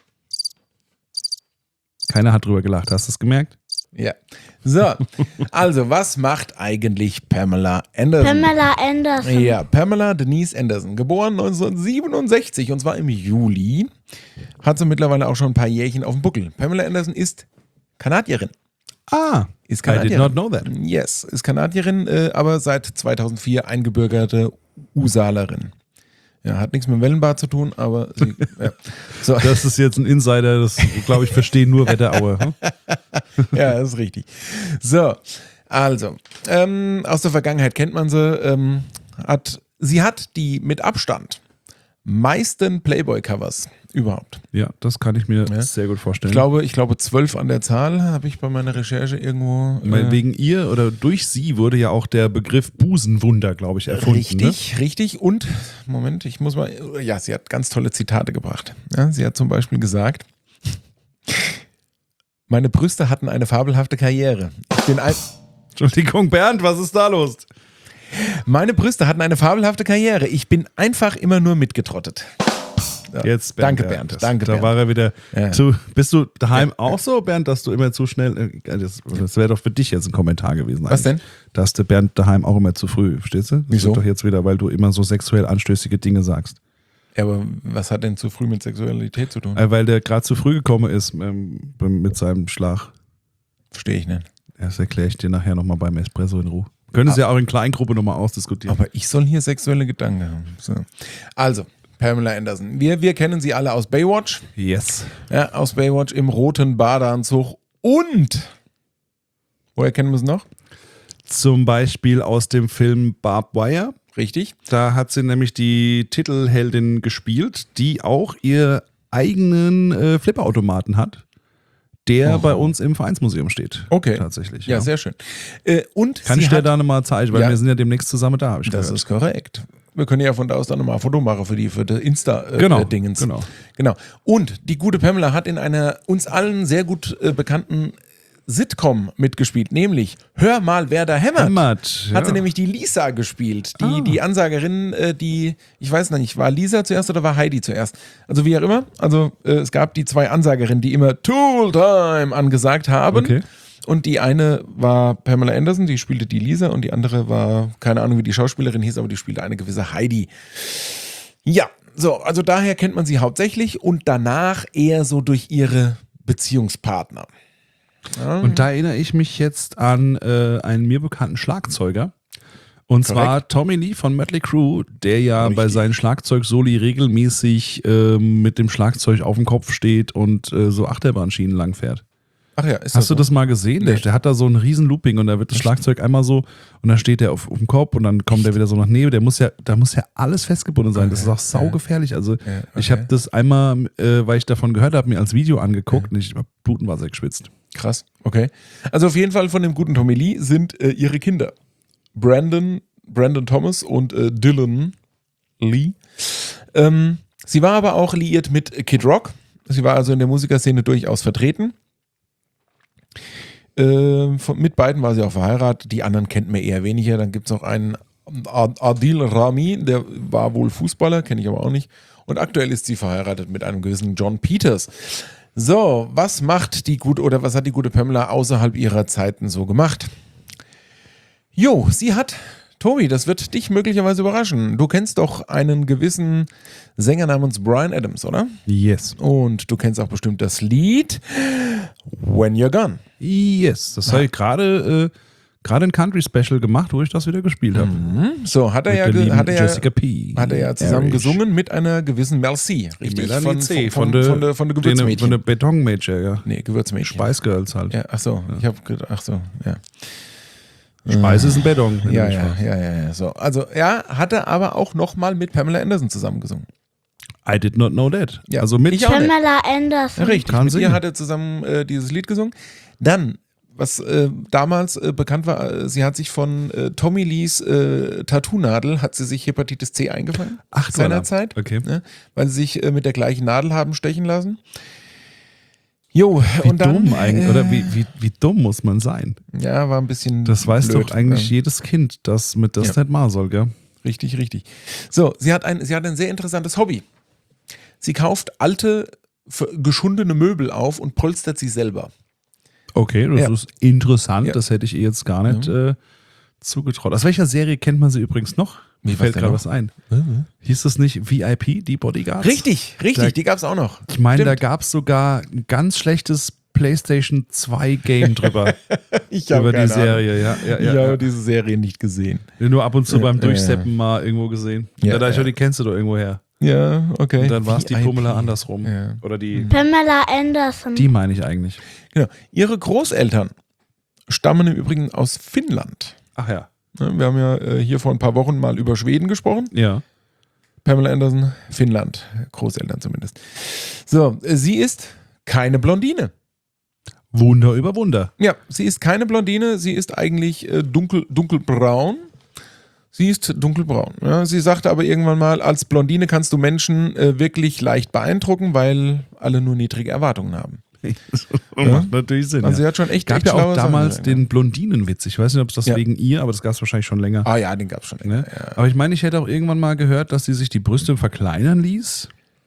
Keiner hat drüber gelacht, hast du es gemerkt? Ja. So, also was macht eigentlich Pamela Anderson? Pamela Anderson. Ja, Pamela Denise Anderson, geboren 1967 und zwar im Juli, hat sie mittlerweile auch schon ein paar Jährchen auf dem Buckel. Pamela Anderson ist Kanadierin. I Ist did Kanadierin. not know that. Yes, ist Kanadierin, aber seit 2004 eingebürgerte Usalerin. Ja, hat nichts mit Wellenbad zu tun, aber sie, ja. So. Das ist jetzt ein Insider, das glaube ich verstehen nur Wetteraue. Hm? Ja, das ist richtig. So, also, aus der Vergangenheit kennt man sie. Sie hat die mit Abstand meisten Playboy-Covers überhaupt. Ja, das kann ich mir sehr gut vorstellen. Ich glaube 12 an der Zahl habe ich bei meiner Recherche irgendwo. Weil wegen ihr oder durch sie wurde ja auch der Begriff Busenwunder, glaube ich, erfunden. Richtig. Und, Moment, ich muss mal, ja, sie hat ganz tolle Zitate gebracht. Ja, sie hat zum Beispiel gesagt, meine Brüste hatten eine fabelhafte Karriere. Entschuldigung, Bernd, was ist da los? Meine Brüste hatten eine fabelhafte Karriere. Ich bin einfach immer nur mitgetrottet. Ja. Jetzt, Danke, Bernd. Danke, Da Bernd. war er wieder Ja. zu. Bist du daheim auch so, Bernd, dass du immer zu schnell. Das wäre doch für dich jetzt ein Kommentar gewesen. Was denn? Dass der Bernd daheim auch immer zu früh, verstehst du? Das Wieso? wird doch jetzt wieder, weil du immer so sexuell anstößige Dinge sagst. Ja, aber was hat denn zu früh mit Sexualität zu tun? Weil der gerade zu früh gekommen ist mit seinem Schlag. Verstehe ich nicht. Das erkläre ich dir nachher nochmal beim Espresso in Ruhe. Können Sie ja auch in Kleingruppe nochmal ausdiskutieren. Aber ich soll hier sexuelle Gedanken haben. So. Also, Pamela Anderson. Wir kennen sie alle aus Baywatch. Yes. Ja, aus Baywatch im roten Badeanzug. Und, woher kennen wir sie noch? Zum Beispiel aus dem Film Barbed Wire. Richtig. Da hat sie nämlich die Titelheldin gespielt, die auch ihr eigenen Flipperautomaten hat, der bei uns im Vereinsmuseum steht. Okay. Tatsächlich. Ja, sehr schön. Und Kann sie ich dir hat, da nochmal zeigen, weil Ja. wir sind ja demnächst zusammen da, habe ich das gehört. ist korrekt. Wir können ja von da aus dann nochmal ein Foto machen für das Insta-Dingens. Genau. Und die gute Pamela hat in einer uns allen sehr gut bekannten Sitcom mitgespielt, nämlich Hör mal, wer da hämmert. Hat sie nämlich die Lisa gespielt. Die Ansagerin, ich weiß noch nicht, war Lisa zuerst oder war Heidi zuerst? Also wie auch immer. Also es gab die zwei Ansagerinnen, die immer Tool-Time angesagt haben. Okay. Und die eine war Pamela Anderson, die spielte die Lisa, und die andere war, keine Ahnung, wie die Schauspielerin hieß, aber die spielte eine gewisse Heidi. Ja, so, also daher kennt man sie hauptsächlich und danach eher so durch ihre Beziehungspartner. Und da erinnere ich mich jetzt an einen mir bekannten Schlagzeuger. Und zwar Tommy Lee von Mötley Crüe, der ja bei seinen Schlagzeugsoli regelmäßig mit dem Schlagzeug auf dem Kopf steht und so Achterbahnschienen lang fährt. Ach ja, ist Hast du so? das mal gesehen? Nee. Der hat da so ein riesen Looping und da wird das Schlagzeug einmal so und dann steht der auf dem Kopf und dann kommt der wieder so nach neben. Da muss ja alles festgebunden sein. Das ist auch saugefährlich. Also ich habe das einmal, weil ich davon gehört habe, mir als Video angeguckt und ich habe Blutenwasser geschwitzt. Krass, okay. Also auf jeden Fall von dem guten Tommy Lee sind ihre Kinder. Brandon Thomas und Dylan Lee. Sie war aber auch liiert mit Kid Rock. Sie war also in der Musikerszene durchaus vertreten. Mit beiden war sie auch verheiratet. Die anderen kennt man eher weniger. Dann gibt es noch einen Adil Rami, der war wohl Fußballer, kenne ich aber auch nicht. Und aktuell ist sie verheiratet mit einem gewissen John Peters. So, was hat die gute Pamela außerhalb ihrer Zeiten so gemacht? Jo, sie hat Tobi, das wird dich möglicherweise überraschen. Du kennst doch einen gewissen Sänger namens Bryan Adams, oder? Yes. Und du kennst auch bestimmt das Lied When You're Gone. Yes. Das habe ich gerade ein Country-Special gemacht, wo ich das wieder gespielt habe. So, hat er Jessica P. zusammen Erich. gesungen mit einer gewissen Mel C. Richtig? Melanie C. Von der Gewürzmädchen. Von der Betonmädchen, ja. Nee, Gewürzmädchen. Spice Girls halt. Ja, ach so. Ich habe gedacht, ach so, ja. Speise ist ein Beton. Ja. So, also, ja, hat er aber auch nochmal mit Pamela Anderson zusammengesungen. I did not know that. Ja, also mit ich auch nicht. Pamela Anderson. Richtig, Kann mit ihr singen. hat er zusammen dieses Lied gesungen. Dann, was damals bekannt war, sie hat sich von Tommy Lees Tattoo-Nadel, hat sie sich Hepatitis C eingefangen. Ach, seinerzeit. Okay. Ne, weil sie sich mit der gleichen Nadel haben stechen lassen. Jo, Wie und dann, dumm eigentlich, oder wie dumm muss man sein? Ja, war ein bisschen Das weiß blöd. doch eigentlich jedes Kind, das mit das Ja. nicht machen soll, gell? Richtig. So, sie hat ein sehr interessantes Hobby. Sie kauft alte, geschundene Möbel auf und polstert sie selber. Okay, das Ja. ist interessant. Ja. Das hätte ich ihr jetzt gar nicht zugetraut. Aus welcher Serie kennt man sie übrigens noch? Mir was fällt denn gerade noch? was ein. Hieß das nicht VIP, die Bodyguards? Richtig, Da- die gab's auch noch. Ich meine, da Stimmt. gab es sogar ein ganz schlechtes PlayStation 2 Game drüber. Ich habe über die Serie, ja. Ich habe diese Serie nicht gesehen. Nur ab und zu beim Ja. Durchseppen mal irgendwo gesehen. Ja, Ja, da ja. die kennst du doch irgendwo her. Ja, okay. Und dann war es die VIP. Pummela andersrum. Ja. Oder die Pamela Anderson. meine ich eigentlich. Genau. Ihre Großeltern stammen im Übrigen aus Finnland. Ach ja. Ne, wir haben ja hier vor ein paar Wochen mal über Schweden gesprochen. Ja. Pamela Anderson, Finnland. Großeltern zumindest. So, sie ist keine Blondine. Wunder über Wunder. Ja, sie ist keine Blondine, sie ist eigentlich dunkelbraun. Sie ist dunkelbraun. Ja, sie sagte aber irgendwann mal, als Blondine kannst du Menschen wirklich leicht beeindrucken, weil alle nur niedrige Erwartungen haben. Macht natürlich Sinn. Also sie ja. hat schon echt Gab ja auch schlaue Sachen damals gesagt, den Blondinenwitz. Ich weiß nicht, ob es das Ja. wegen ihr, aber das gab es wahrscheinlich schon länger. Ah ja, den gab es schon länger. Ne? Aber ich meine, ich hätte auch irgendwann mal gehört, dass sie sich die Brüste verkleinern ließ.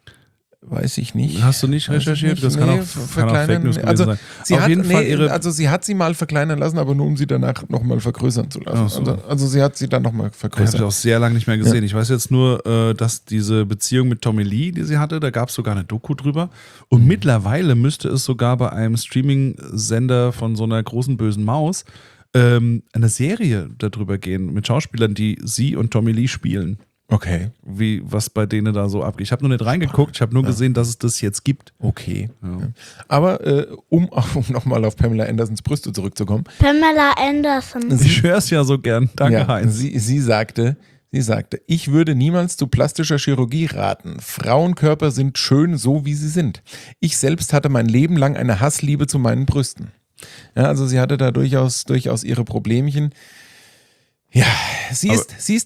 Weiß ich nicht. Hast du nicht Weiß ich recherchiert? nicht. Das kann Nee, auch verkleinern- Fake News gewesen also, sein. Sie Auf hat, jeden Fall ihre. also sie hat sie mal verkleinern lassen, aber nur um sie danach nochmal vergrößern zu lassen. Ach so. Also sie hat sie dann nochmal Ich habe vergrößert. sie auch sehr lange nicht mehr gesehen. Ich weiß jetzt nur, dass diese Beziehung mit Tommy Lee, die sie hatte, da gab es sogar eine Doku drüber. Und mittlerweile müsste es sogar bei einem Streaming-Sender von so einer großen bösen Maus eine Serie darüber gehen mit Schauspielern, die sie und Tommy Lee spielen. Okay. Was bei denen da so abgeht. Ich habe nur nicht reingeguckt, ich habe nur gesehen, dass es das jetzt gibt. Okay. Ja. Aber um nochmal auf Pamela Andersons Brüste zurückzukommen. Pamela Anderson. Ich höre es ja so gern. Danke, Ja, Heinz. sie sagte, ich würde niemals zu plastischer Chirurgie raten. Frauenkörper sind schön so, wie sie sind. Ich selbst hatte mein Leben lang eine Hassliebe zu meinen Brüsten. Ja, also sie hatte da durchaus ihre Problemchen. Ja, sie ist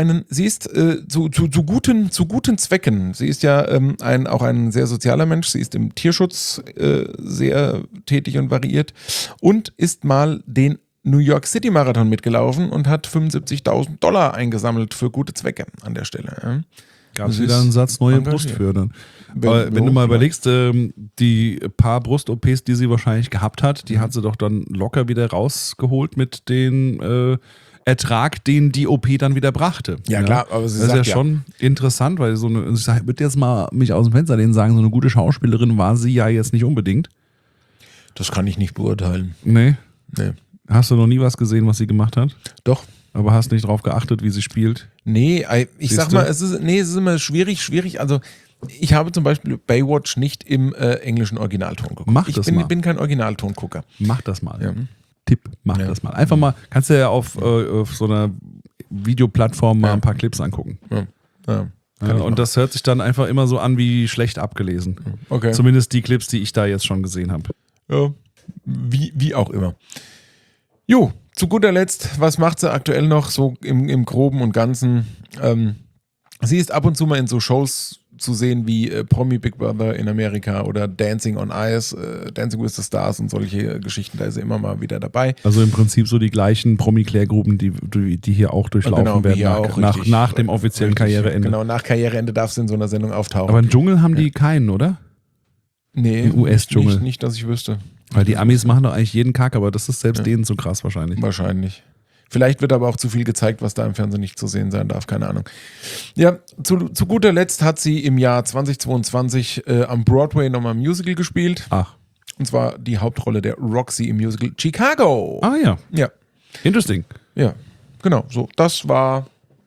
zu guten Zwecken. Sie ist ja auch ein sehr sozialer Mensch. Sie ist im Tierschutz sehr tätig und variiert und ist mal den New York City Marathon mitgelaufen und hat $75.000 eingesammelt für gute Zwecke an der Stelle. Ja. Gab es Das wieder ist einen Satz neue engagiert. Brust für dann. Wenn- Aber wenn du mal ja. überlegst, die paar Brust-OPs, die sie wahrscheinlich gehabt hat, die hat sie doch dann locker wieder rausgeholt mit dem Ertrag, den die OP dann wieder brachte. Ja, klar, aber sie das ist sagt ja schon interessant, weil ich würde jetzt mal mich aus dem Fenster lehnen und sagen, so eine gute Schauspielerin war sie ja jetzt nicht unbedingt. Das kann ich nicht beurteilen. Nee. Nee. Hast du noch nie was gesehen, was sie gemacht hat? Doch. Aber hast nicht drauf geachtet, wie sie spielt? Nee, ich sag Siehste? mal, es ist immer schwierig. Also ich habe zum Beispiel Baywatch nicht im englischen Originalton geguckt. Mach Ich das bin, mal. bin kein Originaltongucker. Mach das mal. Ja. Tipp, mach Ja. das mal. Einfach mal, kannst du ja auf so einer Videoplattform mal Ja. ein paar Clips angucken. Ja. Ja, ich und das hört sich dann einfach immer so an wie schlecht abgelesen. Okay. Zumindest die Clips, die ich da jetzt schon gesehen habe. Ja. Wie auch immer. Jo, zu guter Letzt, was macht sie aktuell noch so im Groben und Ganzen? Sie ist ab und zu mal in so Shows zu sehen wie Promi Big Brother in Amerika oder Dancing on Ice, Dancing with the Stars und solche Geschichten, da ist sie immer mal wieder dabei. Also im Prinzip so die gleichen Promi-Klärgruppen, die hier auch durchlaufen Genau, wie werden hier nach, auch, nach, richtig. nach dem offiziellen Richtig. Karriereende. Genau, nach Karriereende darf sie in so einer Sendung auftauchen. Aber im Dschungel haben die keinen, oder? nee, im US-Dschungel. nicht, dass ich wüsste. Weil die Amis machen doch eigentlich jeden Kack, aber das ist selbst denen so krass wahrscheinlich. Wahrscheinlich. Vielleicht wird aber auch zu viel gezeigt, was da im Fernsehen nicht zu sehen sein darf, keine Ahnung. Ja, zu guter Letzt hat sie im Jahr 2022 am Broadway nochmal ein Musical gespielt. Ach. Und zwar die Hauptrolle der Roxy im Musical Chicago. Ah ja. Ja, Interesting. ja, genau. So, das war...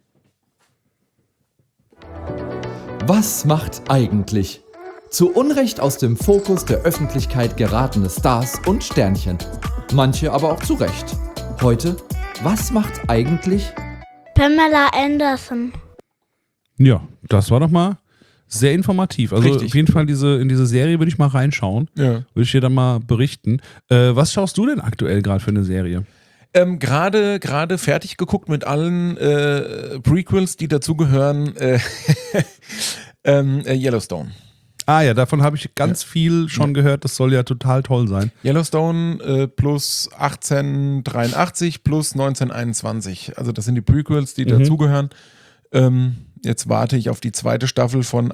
Was macht eigentlich? Zu Unrecht aus dem Fokus der Öffentlichkeit geratene Stars und Sternchen. Manche aber auch zu Recht. Heute, was macht eigentlich? Pamela Anderson. Ja, das war doch mal sehr informativ. Also Richtig. auf jeden Fall in diese Serie würde ich mal reinschauen. Ja. Würde ich dir dann mal berichten. Was schaust du denn aktuell gerade für eine Serie? Gerade fertig geguckt mit allen Prequels, die dazugehören. Yellowstone. Ah ja, davon habe ich ganz viel schon gehört. Das soll ja total toll sein. Yellowstone plus 1883 plus 1921. Also das sind die Prequels, die dazugehören. Jetzt warte ich auf die zweite Staffel von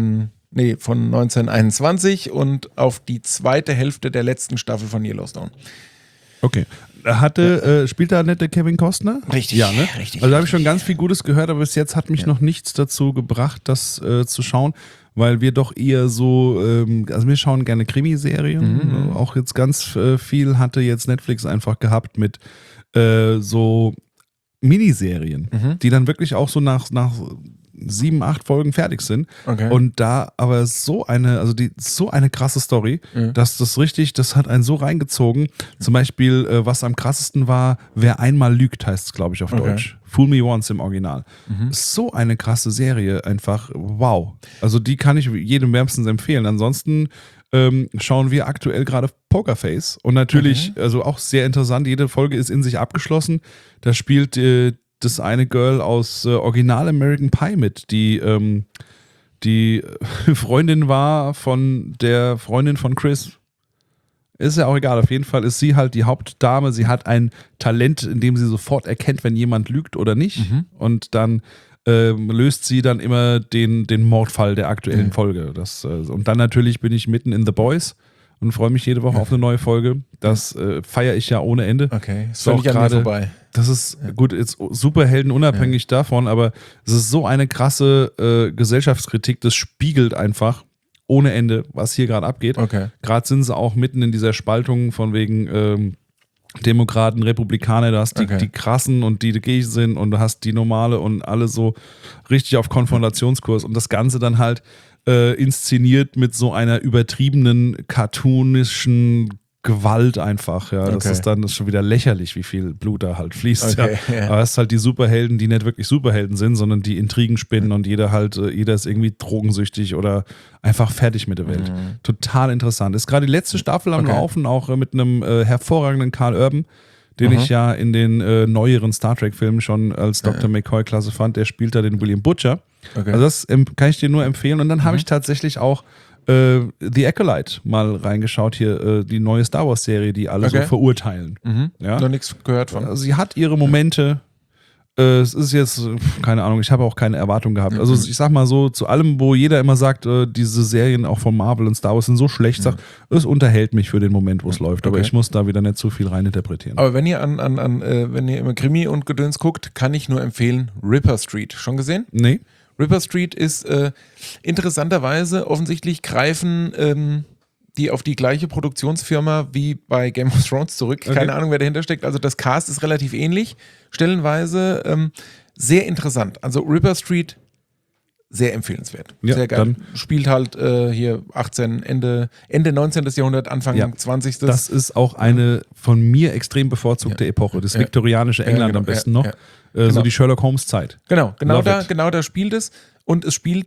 1921 und auf die zweite Hälfte der letzten Staffel von Yellowstone. Okay. Spielt da nicht der Kevin Costner? Richtig. Ja, ne? Richtig. Also da habe ich schon ganz viel Gutes gehört, aber bis jetzt hat mich noch nichts dazu gebracht, das zu schauen, weil wir doch eher so, also wir schauen gerne Krimiserien. Auch jetzt ganz viel hatte jetzt Netflix einfach gehabt mit so Miniserien, die dann wirklich auch so nach 7, 8 Folgen fertig sind. Okay. Und da aber so eine krasse Story, dass das hat einen so reingezogen. Zum Beispiel, was am krassesten war, Wer einmal lügt, heißt es, glaube ich, auf Deutsch. Fool Me Once im Original. So eine krasse Serie, einfach wow. Also die kann ich jedem wärmstens empfehlen. Ansonsten schauen wir aktuell gerade Pokerface und natürlich, also auch sehr interessant, jede Folge ist in sich abgeschlossen. Da spielt das eine Girl aus Original American Pie mit, die Freundin war von der Freundin von Chris. Ist ja auch egal, auf jeden Fall ist sie halt die Hauptdame. Sie hat ein Talent, in dem sie sofort erkennt, wenn jemand lügt oder nicht. Und dann löst sie dann immer den Mordfall der aktuellen Folge. Und dann natürlich bin ich mitten in The Boys und freue mich jede Woche auf eine neue Folge. Das feiere ich ja ohne Ende. Okay, ist auch völlig an mir vorbei. Das ist gut, jetzt Superhelden unabhängig davon, aber es ist so eine krasse Gesellschaftskritik, das spiegelt einfach ohne Ende, was hier gerade abgeht. Okay. Gerade sind sie auch mitten in dieser Spaltung von wegen Demokraten, Republikaner, du hast die Krassen und die dagegen sind und du hast die Normale und alle so richtig auf Konfrontationskurs und das Ganze dann halt inszeniert mit so einer übertriebenen, cartoonischen Gewalt einfach, ja. Das ist dann schon wieder lächerlich, wie viel Blut da halt fließt. Okay, ja. Aber es ist halt die Superhelden, die nicht wirklich Superhelden sind, sondern die Intrigen spinnen und jeder ist irgendwie drogensüchtig oder einfach fertig mit der Welt. Total interessant. Ist gerade die letzte Staffel am Laufen, auch mit einem hervorragenden Karl Urban, den ich ja in den neueren Star Trek-Filmen schon als Dr. McCoy klasse fand. Der spielt da den William Butcher. Also das kann ich dir nur empfehlen. Und dann habe ich tatsächlich auch The Acolyte mal reingeschaut hier, die neue Star Wars Serie, die alle so verurteilen. Ja? Noch nichts gehört von. Also sie hat ihre Momente. Es ist jetzt, keine Ahnung, ich habe auch keine Erwartung gehabt. Also ich sag mal so, zu allem, wo jeder immer sagt, diese Serien auch von Marvel und Star Wars sind so schlecht, es unterhält mich für den Moment, wo es läuft. Aber ich muss da wieder nicht zu viel reininterpretieren. Aber wenn ihr wenn ihr immer Krimi und Gedöns guckt, kann ich nur empfehlen Ripper Street. Schon gesehen? Nee. Ripper Street ist interessanterweise, offensichtlich greifen die auf die gleiche Produktionsfirma wie bei Game of Thrones zurück. Keine Ahnung, wer dahinter steckt. Also das Cast ist relativ ähnlich, stellenweise sehr interessant. Also Ripper Street, sehr empfehlenswert. Ja, sehr geil. Spielt halt hier Ende 19. Jahrhundert, Anfang 20. Das ist auch eine von mir extrem bevorzugte Epoche. Das viktorianische England am besten noch. So die Sherlock Holmes Zeit. Genau da spielt es. Und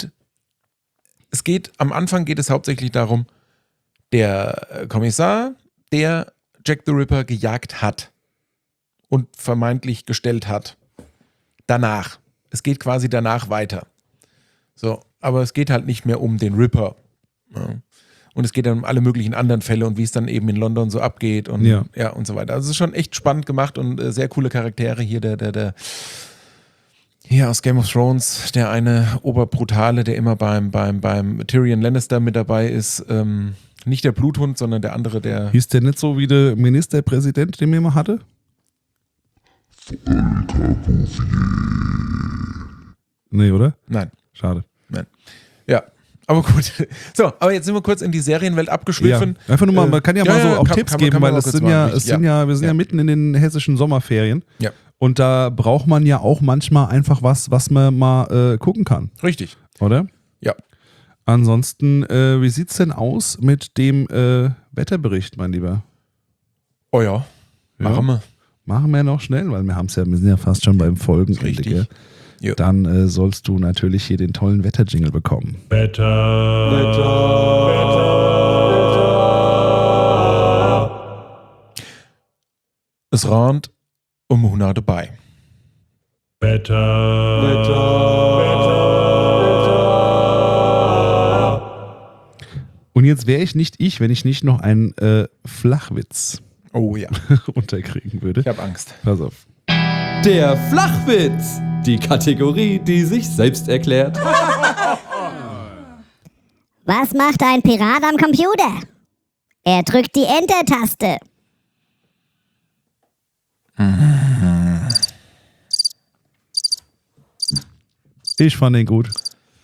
am Anfang geht es hauptsächlich darum, der Kommissar, der Jack the Ripper gejagt hat und vermeintlich gestellt hat. Danach. Es geht quasi danach weiter. So, aber es geht halt nicht mehr um den Ripper. Ja. Und es geht dann um alle möglichen anderen Fälle und wie es dann eben in London so abgeht und und so weiter. Also es ist schon echt spannend gemacht und sehr coole Charaktere hier. Der hier aus Game of Thrones, der eine Oberbrutale, der immer beim Tyrion Lannister mit dabei ist, nicht der Bluthund, sondern der andere, der... Hieß der nicht so wie der Ministerpräsident, den wir immer hatte? Nee, oder? Nein. Schade. Nein. Ja, aber gut. So, aber jetzt sind wir kurz in die Serienwelt abgeschwiffen. Ja. Einfach nur mal, man kann ja mal so auch Tipps geben, weil wir wir sind ja mitten in den hessischen Sommerferien. Ja. Und da braucht man ja auch manchmal einfach was man mal gucken kann. Richtig. Oder? Ja. Ansonsten, wie sieht's denn aus mit dem Wetterbericht, mein Lieber? Oh ja. Machen wir. Machen wir noch schnell, weil wir sind ja fast schon beim Folgenende. Richtig. Gell? Jo. Dann sollst du natürlich hier den tollen Wetterjingle bekommen. Es rahnt um Monate bei. Und jetzt wäre ich nicht ich, wenn ich nicht noch einen Flachwitz Oh ja. runterkriegen würde. Ich habe Angst. Pass auf. Der Flachwitz. Die Kategorie, die sich selbst erklärt. Was macht ein Pirat am Computer? Er drückt die Enter-Taste. Ich fand den gut.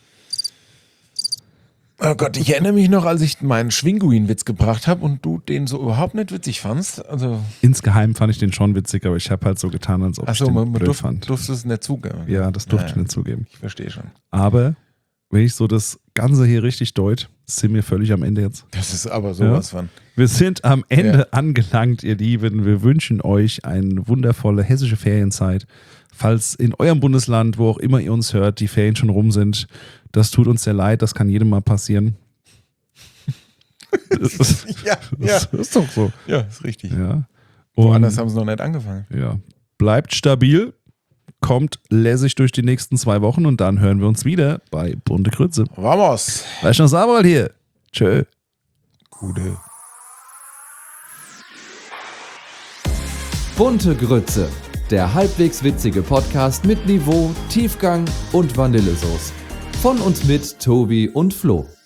Oh Gott, ich erinnere mich noch, als ich meinen Schwinguin-Witz gebracht habe und du den so überhaupt nicht witzig fandst. Also, Insgeheim fand ich den schon witzig, aber ich habe halt so getan, als ob achso, ich den man blöd fand. durfte es nicht zugeben. Ja, das durfte ich Ja, nicht zugeben. Ich verstehe schon. Aber wenn ich so das Ganze hier richtig deut, sind wir völlig am Ende jetzt. Das ist aber sowas von. Wir sind am Ende Ja. angelangt, ihr Lieben. Wir wünschen euch eine wundervolle hessische Ferienzeit. Falls in eurem Bundesland, wo auch immer ihr uns hört, die Ferien schon rum sind, das tut uns sehr leid, das kann jedem mal passieren. Das ist doch so. Ja, ist richtig. Ja. Woanders Und haben sie noch nicht angefangen. ja, bleibt stabil, kommt lässig durch die nächsten 2 Wochen und dann hören wir uns wieder bei Bunte Grütze. Vamos. Weißt du noch, Samuel hier? Tschö. Gute. Bunte Grütze. Der halbwegs witzige Podcast mit Niveau, Tiefgang und Vanillesoße. Von und mit Tobi und Flo.